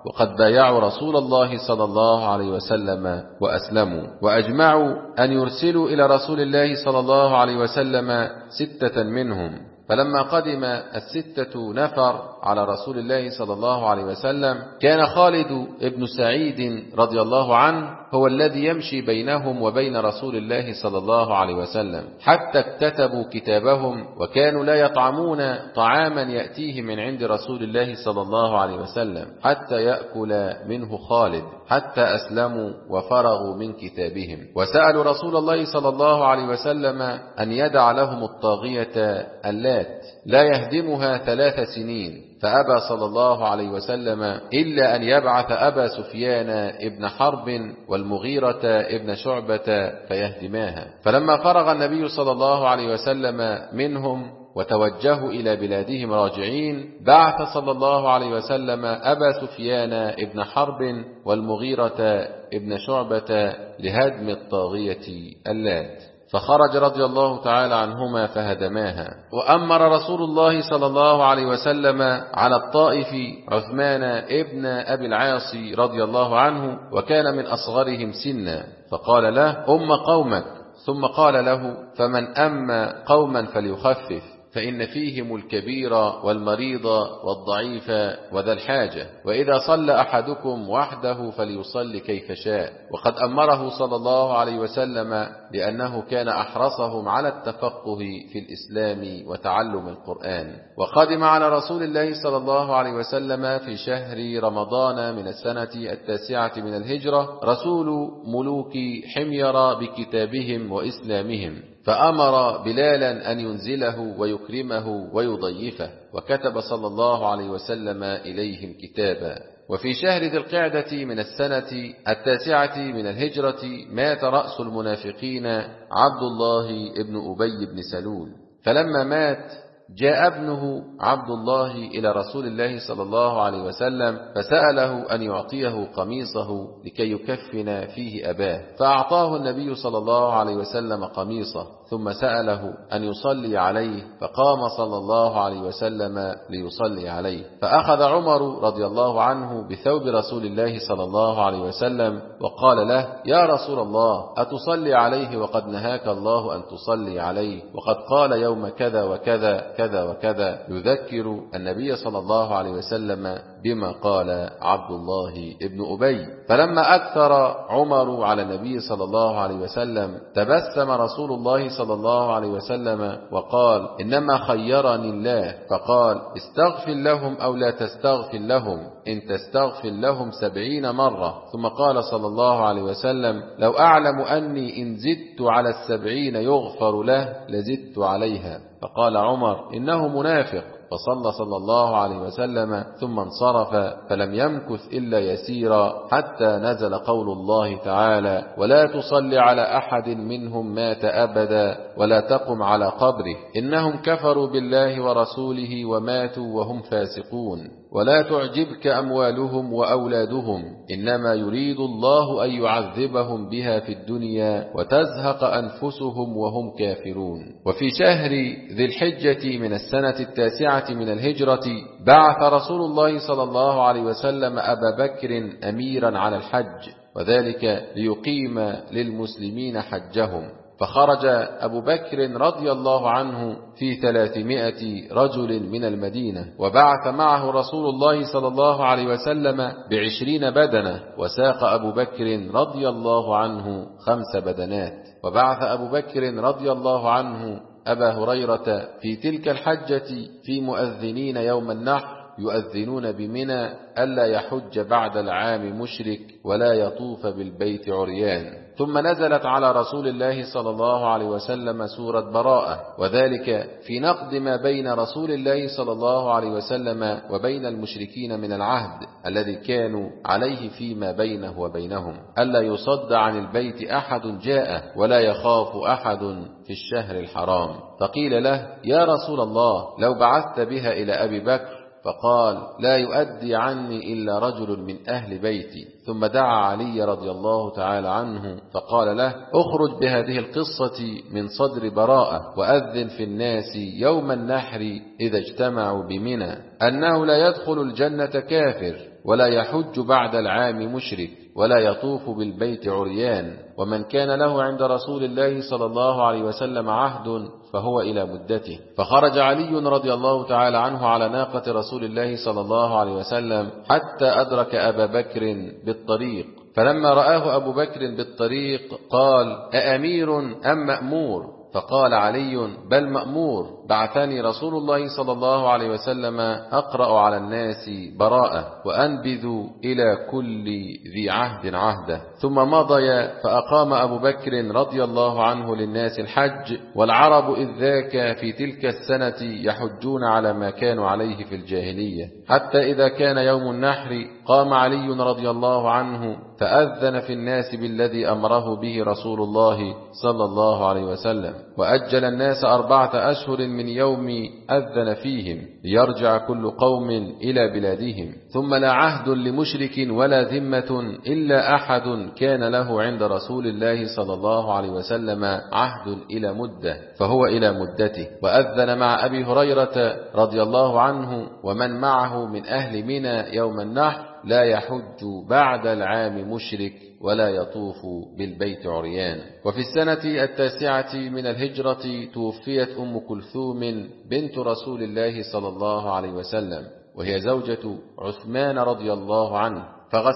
وقد بايعوا رسول الله صلى الله عليه وسلم وأسلموا، وأجمعوا أن يرسلوا إلى رسول الله صلى الله عليه وسلم ستة منهم. فلما قدم الستة نفر على رسول الله صلى الله عليه وسلم كان خالد بن سعيد رضي الله عنه هو الذي يمشي بينهم وبين رسول الله صلى الله عليه وسلم، حتى اكتتبوا كتابهم، وكانوا لا يطعمون طعاما يأتيه من عند رسول الله صلى الله عليه وسلم حتى يأكل منه خالد، حتى أسلموا وفرغوا من كتابهم. وسألوا رسول الله صلى الله عليه وسلم أن يدع لهم الطاغية اللات لا يهدمها ثلاث سنين، فأبى صلى الله عليه وسلم إلا أن يبعث أبا سفيان ابن حرب والمغيرة ابن شعبة فيهدماها. فلما فرغ النبي صلى الله عليه وسلم منهم وتوجهوا إلى بلادهم راجعين، بعث صلى الله عليه وسلم أبا سفيان ابن حرب والمغيرة ابن شعبة لهدم الطاغية اللات، فخرج رضي الله تعالى عنهما فهدماها. وأمر رسول الله صلى الله عليه وسلم على الطائف عثمان ابن أبي العاص رضي الله عنه، وكان من أصغرهم سنا، فقال له: أم قومك. ثم قال له: فمن أما قوما فليخفف، فإن فيهم الكبير والمريض والضعيف وذا الحاجة، وإذا صلى أحدكم وحده فليصلي كيف شاء. وقد أمره صلى الله عليه وسلم لأنه كان أحرصهم على التفقه في الإسلام وتعلم القرآن. وقدم على رسول الله صلى الله عليه وسلم في شهر رمضان من السنة التاسعة من الهجرة رسول ملوك حمير بكتابهم وإسلامهم، فأمر بلالا أن ينزله ويكرمه ويضيفه، وكتب صلى الله عليه وسلم إليهم كتابا. وفي شهر ذي القعدة من السنة التاسعة من الهجرة مات رأس المنافقين عبد الله ابن أبي بن سلول. فلما مات جاء ابنه عبد الله إلى رسول الله صلى الله عليه وسلم فسأله أن يعطيه قميصه لكي يكفن فيه أباه، فأعطاه النبي صلى الله عليه وسلم قميصه، ثم سأله أن يصلي عليه، فقام صلى الله عليه وسلم ليصلي عليه. فأخذ عمر رضي الله عنه بثوب رسول الله صلى الله عليه وسلم وقال له: يا رسول الله، أتصلي عليه وقد نهاك الله أن تصلي عليه، وقد قال يوم كذا وكذا كذا وكذا، يذكر النبي صلى الله عليه وسلم بما قال عبد الله ابن أبي. فلما أكثر عمر على النبي صلى الله عليه وسلم تبسم رسول الله صلى الله عليه وسلم وقال: إنما خيرني الله، فقال: استغفر لهم أو لا تستغفر لهم، إن تستغفر لهم سبعين مرة. ثم قال صلى الله عليه وسلم: لو أعلم أني إن زدت على السبعين يغفر له لزدت عليها. فقال عمر: إنه منافق. فصلى صلى الله عليه وسلم ثم انصرف، فلم يمكث إلا يسيرا حتى نزل قول الله تعالى: ولا تصل على أحد منهم مات أبدا ولا تقم على قبره، إنهم كفروا بالله ورسوله وماتوا وهم فاسقون. ولا تعجبك أموالهم وأولادهم، إنما يريد الله أن يعذبهم بها في الدنيا وتزهق أنفسهم وهم كافرون. وفي شهر ذي الحجة من السنة التاسعة من الهجرة بعث رسول الله صلى الله عليه وسلم أبا بكر أميرا على الحج، وذلك ليقيم للمسلمين حجهم. فخرج أبو بكر رضي الله عنه في ثلاثمائة رجل من المدينة، وبعث معه رسول الله صلى الله عليه وسلم بعشرين بدنة، وساق أبو بكر رضي الله عنه خمس بدنات. وبعث أبو بكر رضي الله عنه أبا هريرة في تلك الحجة في مؤذنين يوم النحر يؤذنون بمنى ألا يحج بعد العام مشرك ولا يطوف بالبيت عريان. ثم نزلت على رسول الله صلى الله عليه وسلم سورة براءة، وذلك في نقد ما بين رسول الله صلى الله عليه وسلم وبين المشركين من العهد الذي كانوا عليه فيما بينه وبينهم، ألا يصد عن البيت أحد جاءه ولا يخاف أحد في الشهر الحرام. فقيل له: يا رسول الله، لو بعثت بها إلى أبي بكر. فقال: لا يؤدي عني إلا رجل من أهل بيتي. ثم دعا علي رضي الله تعالى عنه فقال له: اخرج بهذه القصة من صدر براءة، وأذن في الناس يوم النحر إذا اجتمعوا بمنى. أنه لا يدخل الجنة كافر، ولا يحج بعد العام مشرك، ولا يطوف بالبيت عريان، ومن كان له عند رسول الله صلى الله عليه وسلم عهد فهو إلى مدته. فخرج علي رضي الله تعالى عنه على ناقة رسول الله صلى الله عليه وسلم حتى أدرك أبا بكر بالطريق، فلما رآه أبو بكر بالطريق قال: أأمير أم مأمور؟ فقال علي: بل مأمور، بعثني رسول الله صلى الله عليه وسلم أقرأ على الناس براءة، وأنبذ إلى كل ذي عهد عهده. ثم مضي فأقام أبو بكر رضي الله عنه للناس الحج، والعرب إذ ذاك في تلك السنة يحجون على ما كانوا عليه في الجاهلية، حتى إذا كان يوم النحر قام علي رضي الله عنه فأذن في الناس بالذي أمره به رسول الله صلى الله عليه وسلم، وأجل الناس أربعة أشهر من يوم أذن فيهم، ليرجع كل قوم إلى بلادهم. ثم لا عهد لمشرك ولا ذمة إلا أحد كان له عند رسول الله صلى الله عليه وسلم عهد إلى مدة فهو إلى مدته. وأذن مع أبي هريرة رضي الله عنه ومن معه من أهل منى يوم النحر: لا يحج بعد العام مشرك، ولا يطوف بالبيت عريان. وفي السنة التاسعة من الهجرة توفيت أم كلثوم بنت رسول الله صلى الله عليه وسلم، وهي زوجة عثمان رضي الله عنه،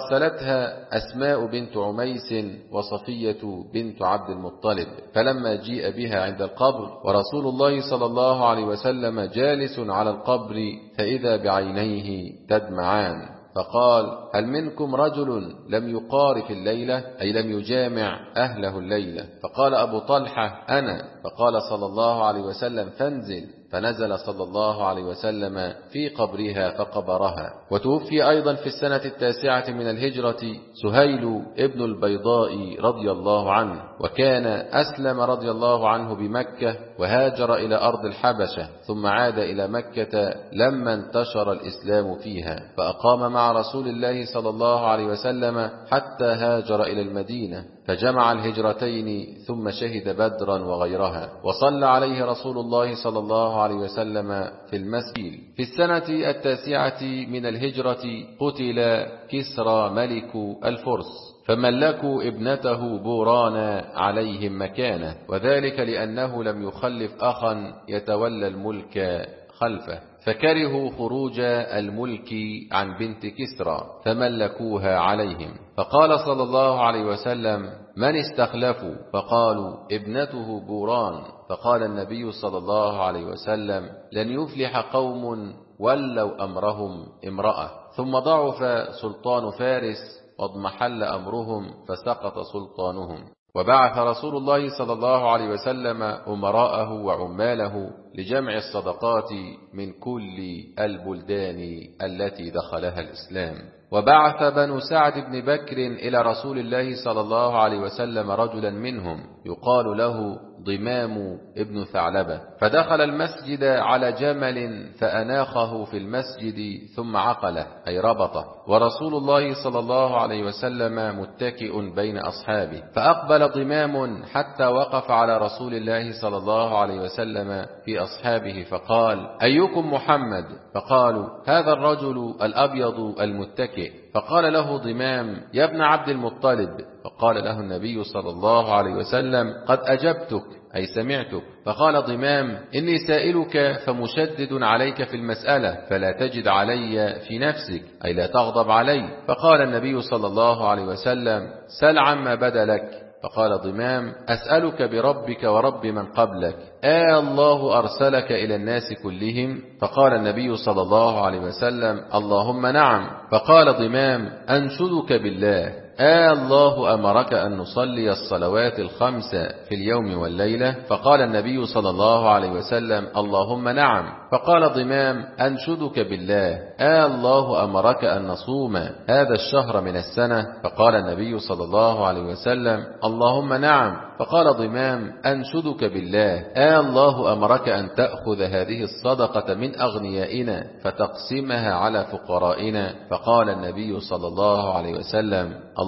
فغسلتها أسماء بنت عميس وصفية بنت عبد المطلب. فلما جيء بها عند القبر ورسول الله صلى الله عليه وسلم جالس على القبر فإذا بعينيه تدمعان، فقال: هل منكم رجل لم يقارف الليلة، أي لم يجامع أهله الليلة؟ فقال أبو طلحة: أنا. فقال صلى الله عليه وسلم: فانزل. فنزل صلى الله عليه وسلم في قبرها فقبرها. وتوفي أيضا في السنة التاسعة من الهجرة سهيل ابن البيضاء رضي الله عنه، وكان أسلم رضي الله عنه بمكة وهاجر إلى أرض الحبشة، ثم عاد إلى مكة لما انتشر الإسلام فيها، فأقام مع رسول الله صلى الله عليه وسلم حتى هاجر إلى المدينة، فجمع الهجرتين ثم شهد بدرا وغيرها. وصلى عليه رسول الله صلى الله عليه وسلم في المسجد. في السنة التاسعة من الهجرة قتل كسرى ملك الفرس، فملكوا ابنته بوران عليهم مكانه، وذلك لأنه لم يخلف أخا يتولى الملك خلفه، فكرهوا خروج الملك عن بنت كسرى فملكوها عليهم. فقال صلى الله عليه وسلم: من استخلفوا؟ فقالوا: ابنته بوران. فقال النبي صلى الله عليه وسلم: لن يفلح قوم ولوا أمرهم امرأة. ثم ضعف سلطان فارس واضمحل أمرهم فسقط سلطانهم. وبعث رسول الله صلى الله عليه وسلم أمراءه وعماله لجمع الصدقات من كل البلدان التي دخلها الإسلام. وبعث بنو سعد بن بكر إلى رسول الله صلى الله عليه وسلم رجلا منهم يقال له ضمام ابن ثعلبة، فدخل المسجد على جمل فأناخه في المسجد ثم عقله، أي ربطه، ورسول الله صلى الله عليه وسلم متكئ بين أصحابه. فأقبل ضمام حتى وقف على رسول الله صلى الله عليه وسلم في أصحابه فقال: أيكم محمد؟ فقالوا: هذا الرجل الأبيض المتكئ. فقال له ضمام: يا ابن عبد المطلب. فقال له النبي صلى الله عليه وسلم: قد أجبتك، أي سمعتك. فقال ضمام: إني سائلك فمشدد عليك في المسألة، فلا تجد علي في نفسك، أي لا تغضب علي. فقال النبي صلى الله عليه وسلم: سل عما بدا لك. فقال ضمام: أسألك بربك ورب من قبلك، آه الله أرسلك إلى الناس كلهم؟ فقال النبي صلى الله عليه وسلم: اللهم نعم. فقال ضمام: أنشدك بالله، آه الله أمرك أن نصلي الصلوات الخمس في اليوم والليلة؟ فقال النبي صلى الله عليه وسلم: اللهم نعم. فقال ضمام: أنشدك بالله، آه الله أمرك أن نصوم هذا الشهر من السنة؟ فقال النبي صلى الله عليه وسلم: اللهم نعم. فقال ضمام: أنشدك بالله، آه الله أمرك أن تأخذ هذه الصدقة من أغنيائنا فتقسمها على فقرائنا؟ فقال النبي صلى الله عليه وسلم: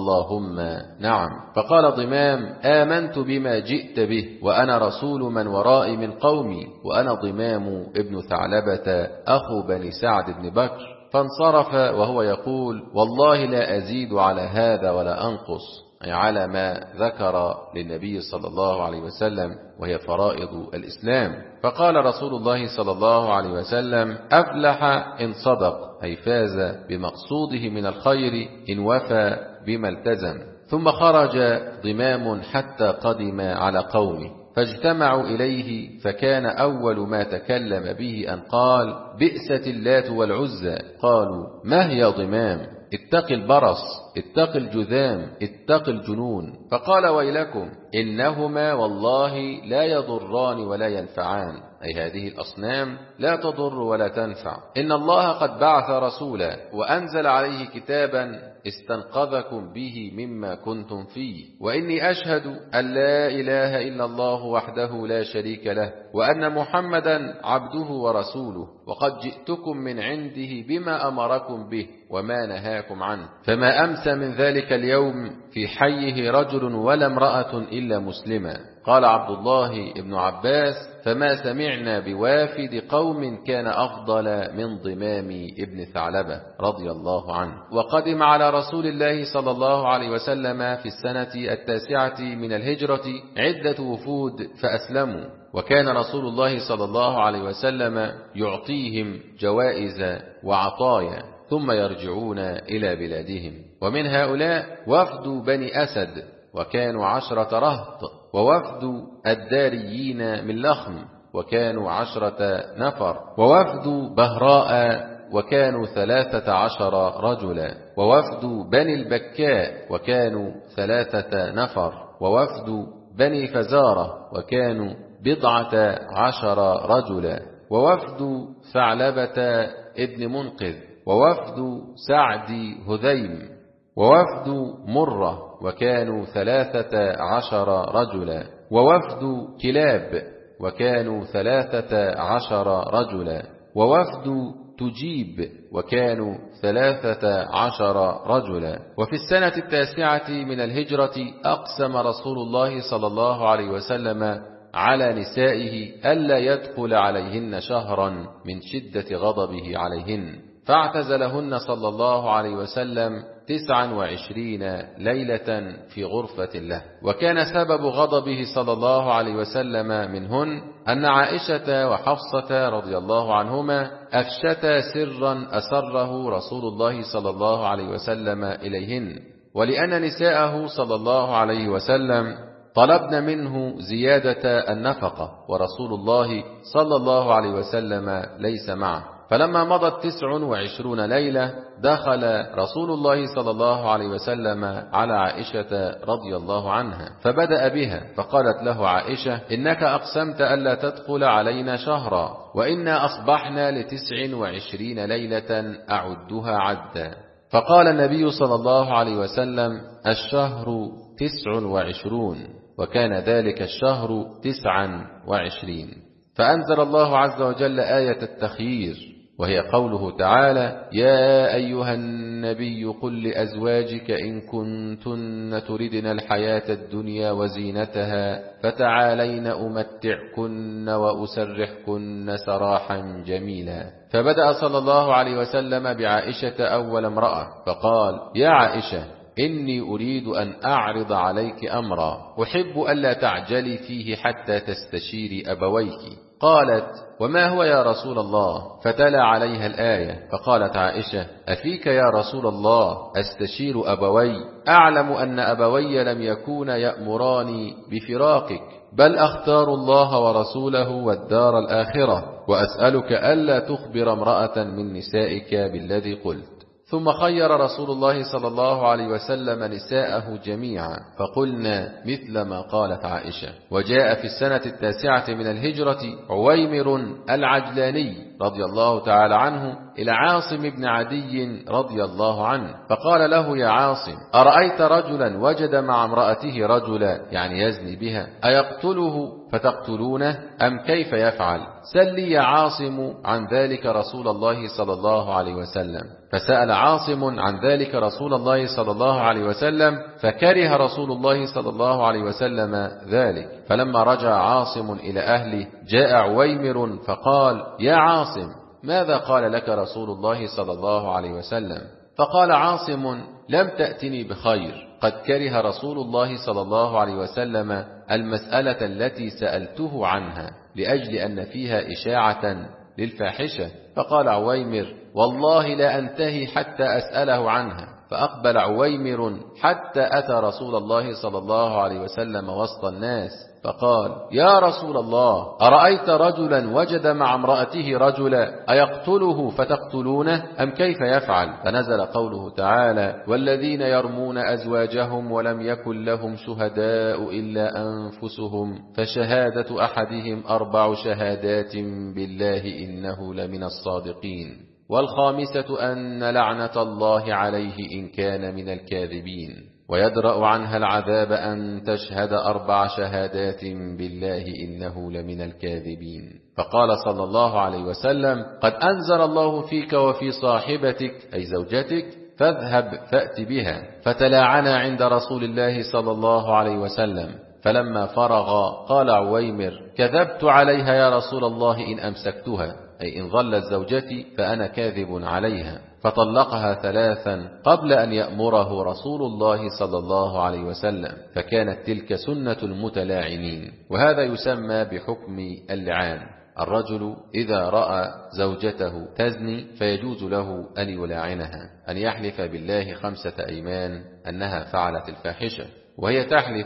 اللهم نعم. فقال ضمام: آمنت بما جئت به وأنا رسول من ورائي من قومي، وأنا ضمام ابن ثعلبة أخو بني سعد بن بكر. فانصرف وهو يقول: والله لا أزيد على هذا ولا أنقص، أي على ما ذكر للنبي صلى الله عليه وسلم وهي فرائض الإسلام. فقال رسول الله صلى الله عليه وسلم: أفلح إن صدق، أي فاز بمقصوده من الخير إن وفى بما التزم. ثم خرج ضمام حتى قدم على قومه فاجتمعوا إليه، فكان أول ما تكلم به أن قال: بئست اللات والعزى. قالوا: ما هي ضمام؟ اتق البرص، اتق الجذام، اتق الجنون. فقال: ويلكم، إنهما والله لا يضران ولا ينفعان، أي هذه الأصنام لا تضر ولا تنفع. إن الله قد بعث رسولا وأنزل عليه كتابا استنقذكم به مما كنتم فيه، وإني أشهد أن لا إله إلا الله وحده لا شريك له، وأن محمدا عبده ورسوله، وقد جئتكم من عنده بما أمركم به وما نهاكم عنه. فما أمسى من ذلك اليوم في حيه رجل ولا امرأة إلا مسلما. قال عبد الله بن عباس: فما سمعنا بوافد قوم كان أفضل من ضمام ابن ثعلبة رضي الله عنه. وقدم على رسول الله صلى الله عليه وسلم في السنة التاسعة من الهجرة عدة وفود فأسلموا، وكان رسول الله صلى الله عليه وسلم يعطيهم جوائز وعطايا ثم يرجعون إلى بلادهم. ومن هؤلاء وفد بني أسد، وكانوا عشرة رهط، ووفد الداريين من لخم، وكانوا عشرة نفر، ووفد بهراء، وكانوا ثلاثة عشر رجلا، ووفد بني البكاء، وكانوا ثلاثة نفر، ووفد بني فزارة، وكانوا بضعة عشر رجلا، ووفد ثعلبة ابن منقذ، ووفد سعد هذيم، ووفد مرة، وكانوا ثلاثة عشر رجلا، ووفد كلاب، وكانوا ثلاثة عشر رجلا، ووفد تجيب، وكانوا ثلاثة عشر رجلا. وفي السنة التاسعة من الهجرة أقسم رسول الله صلى الله عليه وسلم على نسائه ألا يدخل عليهن شهرا من شدة غضبه عليهن، فاعتزلهن صلى الله عليه وسلم تسعا وعشرين ليلة في غرفة له. وكان سبب غضبه صلى الله عليه وسلم منهن أن عائشة وحفصة رضي الله عنهما أفشتا سرا أسره رسول الله صلى الله عليه وسلم إليهن، ولأن نساءه صلى الله عليه وسلم طلبن منه زيادة النفقة، ورسول الله صلى الله عليه وسلم ليس معه. فلما مضت تسع وعشرون ليلة دخل رسول الله صلى الله عليه وسلم على عائشة رضي الله عنها فبدأ بها، فقالت له عائشة: إنك أقسمت ألا تدخل علينا شهرا، وإنا أصبحنا لتسع وعشرين ليلة أعدها عدا. فقال النبي صلى الله عليه وسلم: الشهر تسع وعشرون، وكان ذلك الشهر تسعا وعشرين. فأنزل الله عز وجل آية التخيير، وهي قوله تعالى: يا أيها النبي قل لأزواجك إن كنتن تردن الحياة الدنيا وزينتها فتعالين أمتعكن وأسرحكن سراحا جميلا. فبدأ صلى الله عليه وسلم بعائشة أول امرأة، فقال: يا عائشة، إني أريد أن أعرض عليك أمرا أحب ألا تعجلي فيه حتى تستشيري أبويك. قالت: وما هو يا رسول الله؟ فتلا عليها الآية، فقالت عائشة: أفيك يا رسول الله أستشير أبوي؟ أعلم أن أبوي لم يكونا يأمراني بفراقك، بل أختار الله ورسوله والدار الآخرة، وأسألك ألا تخبر امرأة من نسائك بالذي قلت. ثم خير رسول الله صلى الله عليه وسلم نساءه جميعا، فقلنا مثل ما قالت عائشة. وجاء في السنة التاسعة من الهجرة عويمر العجلاني رضي الله تعالى عنه إلى عاصم بن عدي رضي الله عنه، فقال له: يا عاصم، أرأيت رجلا وجد مع امرأته رجلا، يعني يزني بها، أيقتله فتقتلونه أم كيف يفعل؟ سل لي يا عاصم عن ذلك رسول الله صلى الله عليه وسلم. فسأل عاصم عن ذلك رسول الله صلى الله عليه وسلم فكره رسول الله صلى الله عليه وسلم ذلك. فلما رجع عاصم إلى أهله جاء عويمر فقال: يا عاصم، ماذا قال لك رسول الله صلى الله عليه وسلم؟ فقال عاصم: لم تأتني بخير، قد كره رسول الله صلى الله عليه وسلم المسألة التي سألته عنها لأجل أن فيها إشاعة للفاحشة. فقال عويمر: والله لا أنتهي حتى أسأله عنها. فأقبل عويمر حتى أتى رسول الله صلى الله عليه وسلم وسط الناس فقال: يا رسول الله، أرأيت رجلا وجد مع امرأته رجلا أيقتله فتقتلونه أم كيف يفعل؟ فنزل قوله تعالى: والذين يرمون أزواجهم ولم يكن لهم شهداء إلا أنفسهم فشهادة أحدهم أربع شهادات بالله إنه لمن الصادقين، والخامسة أن لعنة الله عليه إن كان من الكاذبين، ويدرأ عنها العذاب أن تشهد أربع شهادات بالله إنه لمن الكاذبين. فقال صلى الله عليه وسلم: قد أنزل الله فيك وفي صاحبتك أي زوجتك، فاذهب فأت بها. فتلاعنا عند رسول الله صلى الله عليه وسلم. فلما فرغ قال عويمر: كذبت عليها يا رسول الله إن أمسكتها، أي إن ظلت زوجتي فأنا كاذب عليها. فطلقها ثلاثا قبل أن يأمره رسول الله صلى الله عليه وسلم، فكانت تلك سنة المتلاعنين. وهذا يسمى بحكم اللعان. الرجل إذا رأى زوجته تزني فيجوز له أن يلاعنها، أن يحلف بالله خمسة أيمان أنها فعلت الفاحشة، وهي تحلف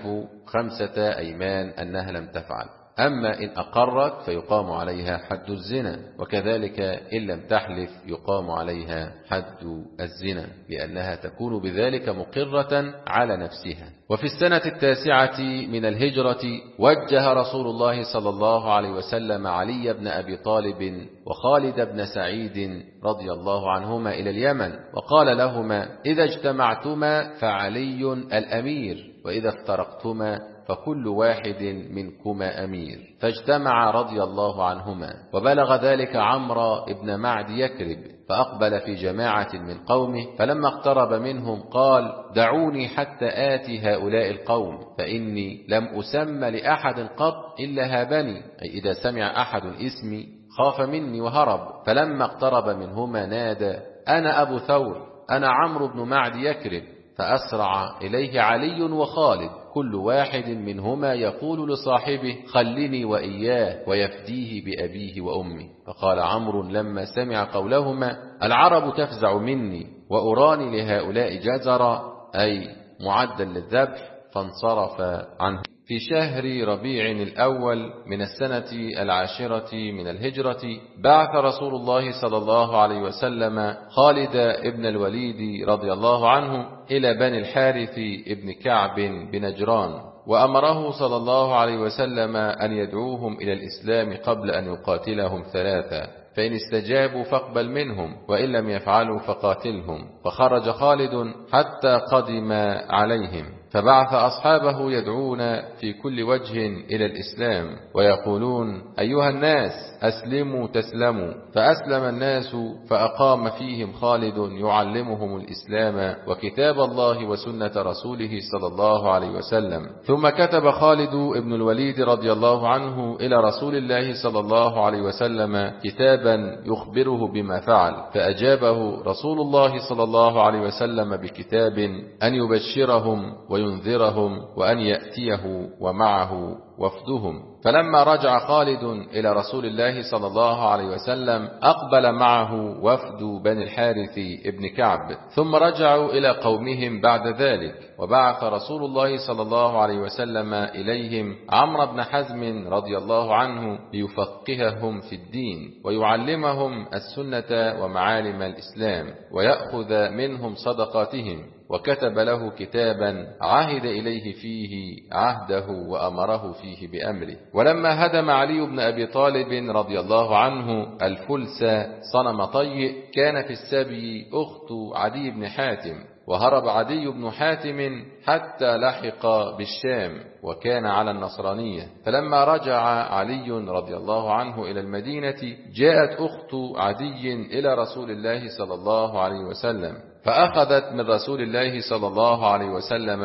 خمسة أيمان أنها لم تفعل. أما إن أقرت فيقام عليها حد الزنا، وكذلك إن لم تحلف يقام عليها حد الزنا، لأنها تكون بذلك مقرة على نفسها. وفي السنة التاسعة من الهجرة وجه رسول الله صلى الله عليه وسلم علي بن أبي طالب وخالد بن سعيد رضي الله عنهما إلى اليمن، وقال لهما: إذا اجتمعتما فعلي الأمير، وإذا افترقتما فكل واحد منكما أمير. فاجتمع رضي الله عنهما، وبلغ ذلك عمرو بن معد يكرب، فأقبل في جماعة من قومه، فلما اقترب منهم قال: دعوني حتى آتي هؤلاء القوم، فإني لم أسم لأحد قط إلا هابني، أي إذا سمع أحد اسمي خاف مني وهرب. فلما اقترب منهما نادى: أنا أبو ثور، أنا عمرو بن معد يكرب. فأسرع إليه علي وخالد، كل واحد منهما يقول لصاحبه: خلني وإياه، ويفديه بأبيه وأمه. فقال عمرو لما سمع قولهما: العرب تفزع مني، وأراني لهؤلاء جزرا، أي معدا للذبح، فانصرف عنه. في شهر ربيع الأول من السنة العاشرة من الهجرة بعث رسول الله صلى الله عليه وسلم خالد ابن الوليد رضي الله عنه إلى بني الحارث ابن كعب بنجران، وأمره صلى الله عليه وسلم أن يدعوهم إلى الإسلام قبل أن يقاتلهم ثلاثة، فإن استجابوا فاقبل منهم، وإن لم يفعلوا فقاتلهم. فخرج خالد حتى قدم عليهم، فبعث أصحابه يدعون في كل وجه إلى الإسلام ويقولون: أيها الناس أسلموا تسلموا. فأسلم الناس، فأقام فيهم خالد يعلمهم الإسلام وكتاب الله وسنة رسوله صلى الله عليه وسلم. ثم كتب خالد ابن الوليد رضي الله عنه إلى رسول الله صلى الله عليه وسلم كتابا يخبره بما فعل، فأجابه رسول الله صلى الله عليه وسلم بكتاب أن يبشرهم وينذرهم وأن يأتيه ومعه وفدهم. فلما رجع خالد إلى رسول الله صلى الله عليه وسلم أقبل معه وفد بني الحارث ابن كعب، ثم رجعوا إلى قومهم بعد ذلك، وبعث رسول الله صلى الله عليه وسلم إليهم عمرو بن حزم رضي الله عنه ليفقههم في الدين ويعلمهم السنة ومعالم الإسلام ويأخذ منهم صدقاتهم، وكتب له كتابا عهد إليه فيه عهده وأمره فيه بأمره. ولما هدم علي بن أبي طالب رضي الله عنه الفلس صنم طيء، كان في السبي أخت عدي بن حاتم، وهرب عدي بن حاتم حتى لحق بالشام وكان على النصرانية. فلما رجع علي رضي الله عنه إلى المدينة جاءت أخت عدي إلى رسول الله صلى الله عليه وسلم فأخذت من رسول الله صلى الله عليه وسلم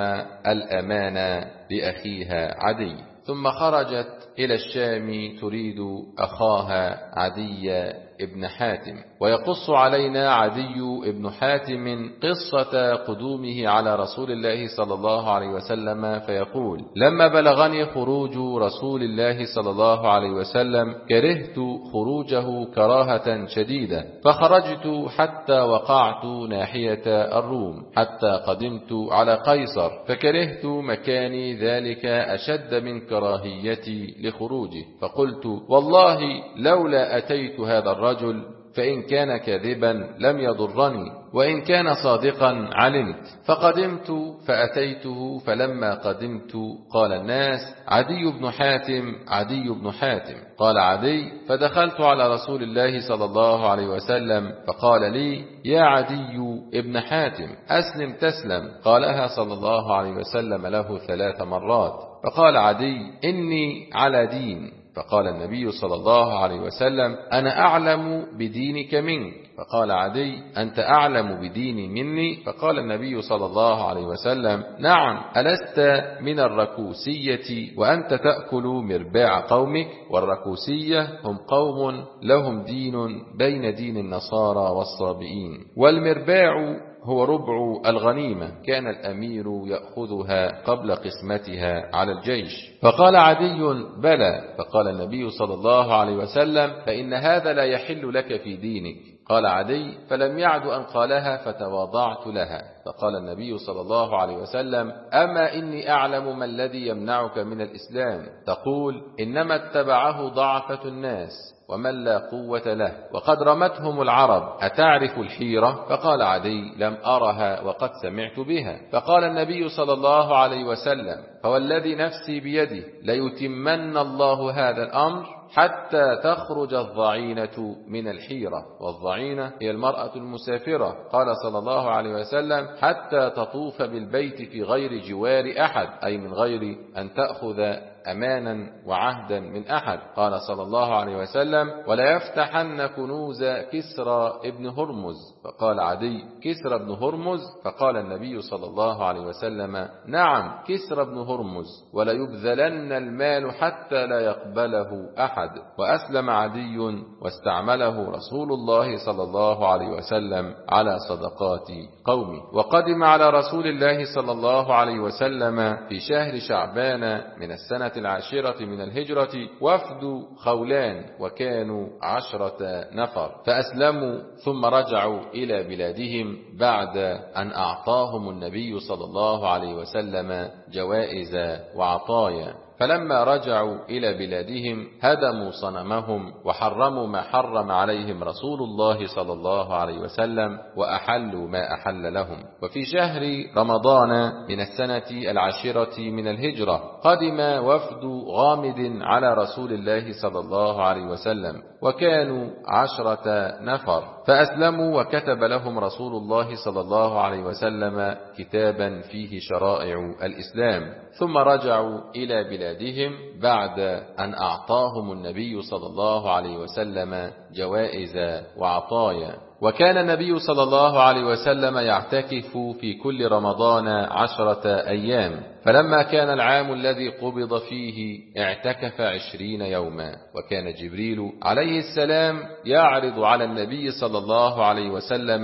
الأمانة لأخيها عدي، ثم خرجت إلى الشام تريد أخاها عدي ابن حاتم. ويقص علينا عدي ابن حاتم قصة قدومه على رسول الله صلى الله عليه وسلم فيقول: لما بلغني خروج رسول الله صلى الله عليه وسلم كرهت خروجه كراهة شديدة، فخرجت حتى وقعت ناحية الروم حتى قدمت على قيصر، فكرهت مكاني ذلك أشد من كراهيتي لخروجه، فقلت: والله لولا أتيت هذا الرجل فإن كان كاذبا لم يضرني وإن كان صادقا علمت. فقدمت فأتيته، فلما قدمت قال الناس: عدي بن حاتم، عدي بن حاتم. قال عدي: فدخلت على رسول الله صلى الله عليه وسلم فقال لي: يا عدي ابن حاتم، أسلم تسلم. قالها صلى الله عليه وسلم له ثلاث مرات. فقال عدي: إني على دين. فقال النبي صلى الله عليه وسلم: أنا أعلم بدينك منك. فقال عدي: أنت أعلم بديني مني؟ فقال النبي صلى الله عليه وسلم: نعم، ألست من الركوسية وأنت تأكل مرباع قومك؟ والركوسية هم قوم لهم دين بين دين النصارى والصابئين، والمرباع هو ربع الغنيمة، كان الأمير يأخذها قبل قسمتها على الجيش. فقال عدي: بلى. فقال النبي صلى الله عليه وسلم: فإن هذا لا يحل لك في دينك. قال عدي: فلم يعد أن قالها فتواضعت لها. فقال النبي صلى الله عليه وسلم: أما إني أعلم ما الذي يمنعك من الإسلام، تقول إنما اتبعه ضعفة الناس ومن لا قوة له، وقد رمتهم العرب، أتعرف الحيرة؟ فقال عدي: لم أرها وقد سمعت بها. فقال النبي صلى الله عليه وسلم: فوالذي نفسي بيده ليتمن الله هذا الأمر حتى تخرج الضعينة من الحيرة. والضعينة هي المرأة المسافرة. قال صلى الله عليه وسلم: حتى تطوف بالبيت في غير جوار أحد، أي من غير أن تأخذ أمانا وعهدا من أحد. قال صلى الله عليه وسلم: ولا يفتحن كنوز كسرى ابن هرمز. فقال عدي: كسرى ابن هرمز؟ فقال النبي صلى الله عليه وسلم: نعم، كسرى ابن هرمز، ولا يبذلن المال حتى لا يقبله أحد. وأسلم عدي واستعمله رسول الله صلى الله عليه وسلم على صدقات قومه. وقدم على رسول الله صلى الله عليه وسلم في شهر شعبان من السنة العاشرة من الهجرة وفد خولان، وكانوا عشرة نفر، فأسلموا ثم رجعوا إلى بلادهم بعد أن أعطاهم النبي صلى الله عليه وسلم جوائز وعطايا. فلما رجعوا إلى بلادهم هدموا صنمهم وحرموا ما حرم عليهم رسول الله صلى الله عليه وسلم وأحلوا ما أحل لهم. وفي شهر رمضان من السنة العاشرة من الهجرة قدم وفد غامد على رسول الله صلى الله عليه وسلم، وكانوا عشرة نفر، فأسلموا وكتب لهم رسول الله صلى الله عليه وسلم كتابا فيه شرائع الإسلام، ثم رجعوا إلى بلادهم بعد أن أعطاهم النبي صلى الله عليه وسلم جوائز وعطايا. وكان النبي صلى الله عليه وسلم يعتكف في كل رمضان عشرة أيام، فلما كان العام الذي قبض فيه اعتكف عشرين يوما. وكان جبريل عليه السلام يعرض على النبي صلى الله عليه وسلم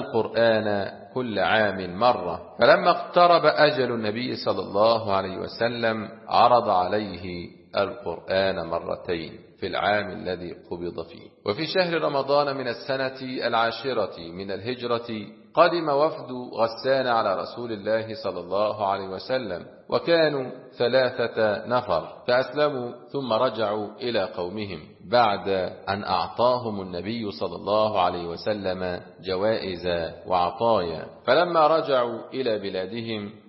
القرآن كل عام مرة، فلما اقترب أجل النبي صلى الله عليه وسلم عرض عليه القرآن مرتين في العام الذي قبض فيه. وفي شهر رمضان من السنة العاشرة من الهجرة قدم وفد غسان على رسول الله صلى الله عليه وسلم، وكانوا ثلاثة نفر، فأسلموا ثم رجعوا إلى قومهم بعد أن أعطاهم النبي صلى الله عليه وسلم جوائز وعطايا. فلما رجعوا إلى بلادهم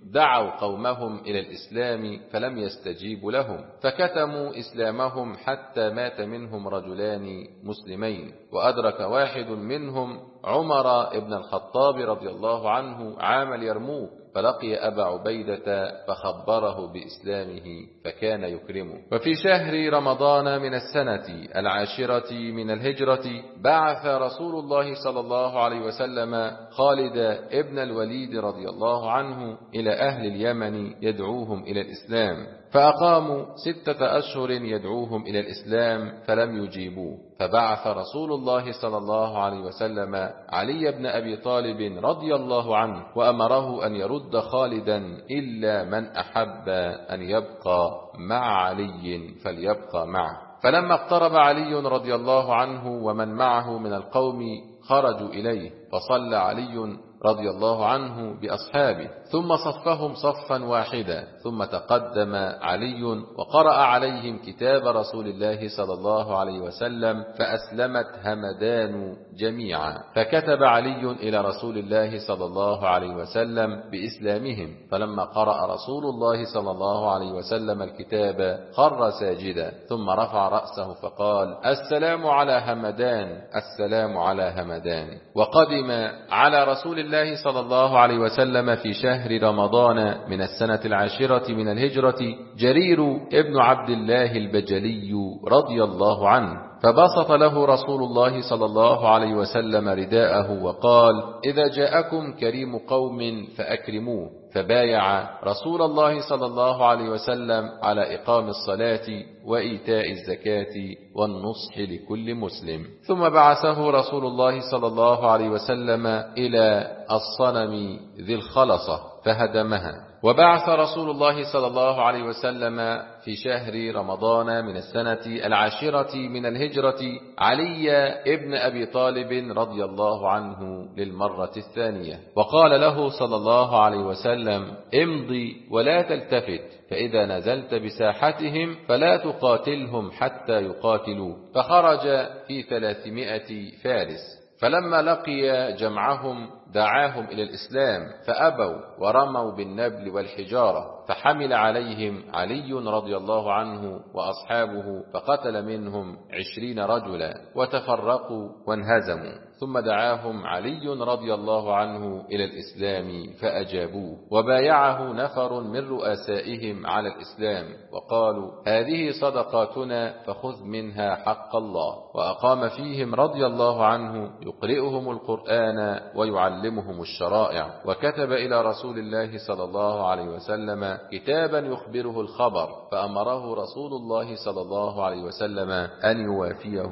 دعوا قومهم إلى الإسلام فلم يستجيبوا لهم، فكتموا إسلامهم حتى مات منهم رجلان مسلمين. وأدرك واحد منهم عمر بن الخطاب رضي الله عنه عام اليرموك، فلقي أبا عبيدة فخبره بإسلامه فكان يكرمه. وفي شهر رمضان من السنة العاشرة من الهجرة بعث رسول الله صلى الله عليه وسلم خالد ابن الوليد رضي الله عنه إلى أهل اليمن يدعوهم إلى الإسلام، فأقاموا ستة أشهر يدعوهم إلى الإسلام فلم يجيبوه، فبعث رسول الله صلى الله عليه وسلم علي بن أبي طالب رضي الله عنه وأمره أن يرد خالدا إلا من أحب أن يبقى مع علي فليبقى معه. فلما اقترب علي رضي الله عنه ومن معه من القوم خرجوا إليه، فصلى علي رضي الله عنه بأصحابه ثم صفهم صفا واحدا، ثم تقدم علي وقرأ عليهم كتاب رسول الله صلى الله عليه وسلم، فأسلمت همدان جميعا. فكتب علي إلى رسول الله صلى الله عليه وسلم بإسلامهم، فلما قرأ رسول الله صلى الله عليه وسلم الكتاب خر ساجدا، ثم رفع رأسه فقال: السلام على همدان، السلام على همدان. وقدم على رسول الله صلى الله عليه وسلم في شهر رمضان من السنة العاشرة من الهجرة جرير ابن عبد الله البجلي رضي الله عنه، فبسط له رسول الله صلى الله عليه وسلم رداءه وقال: إذا جاءكم كريم قوم فأكرموه، فبايع رسول الله صلى الله عليه وسلم على إقام الصلاة وإيتاء الزكاة والنصح لكل مسلم. ثم بعثه رسول الله صلى الله عليه وسلم إلى الصنم ذي الخلصة فهدمها. وبعث رسول الله صلى الله عليه وسلم في شهر رمضان من السنة العاشرة من الهجرة علي ابن أبي طالب رضي الله عنه للمرة الثانية، وقال له صلى الله عليه وسلم: امضي ولا تلتفت، فإذا نزلت بساحتهم فلا تقاتلهم حتى يقاتلوا. فخرج في ثلاثمائة فارس، فلما لقي جمعهم دعاهم إلى الإسلام فأبوا ورموا بالنبل والحجارة، فحمل عليهم علي رضي الله عنه وأصحابه فقتل منهم عشرين رجلا وتفرقوا وانهزموا. ثم دعاهم علي رضي الله عنه إلى الإسلام فأجابوه، وبايعه نفر من رؤسائهم على الإسلام وقالوا: هذه صدقاتنا فخذ منها حق الله. وأقام فيهم رضي الله عنه يقرئهم القرآن ويعلمهم الشرائع، وكتب إلى رسول الله صلى الله عليه وسلم كتابا يخبره الخبر، فأمره رسول الله صلى الله عليه وسلم أن يوافيه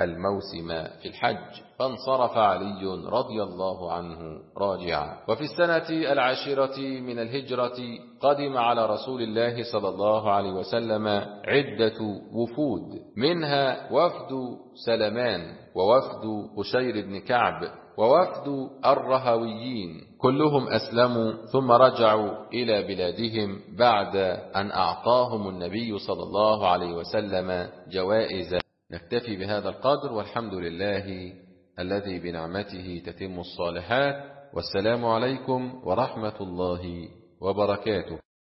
الموسم في الحج، فانصرف علي رضي الله عنه راجعا. وفي السنة العاشرة من الهجرة قدم على رسول الله صلى الله عليه وسلم عدة وفود، منها وفد سلمان ووفد بشير بن كعب ووفد الرهويين، كلهم أسلموا ثم رجعوا إلى بلادهم بعد أن أعطاهم النبي صلى الله عليه وسلم جوائز. نكتفي بهذا القدر، والحمد لله الذي بنعمته تتم الصالحات. والسلام عليكم ورحمة الله وبركاته.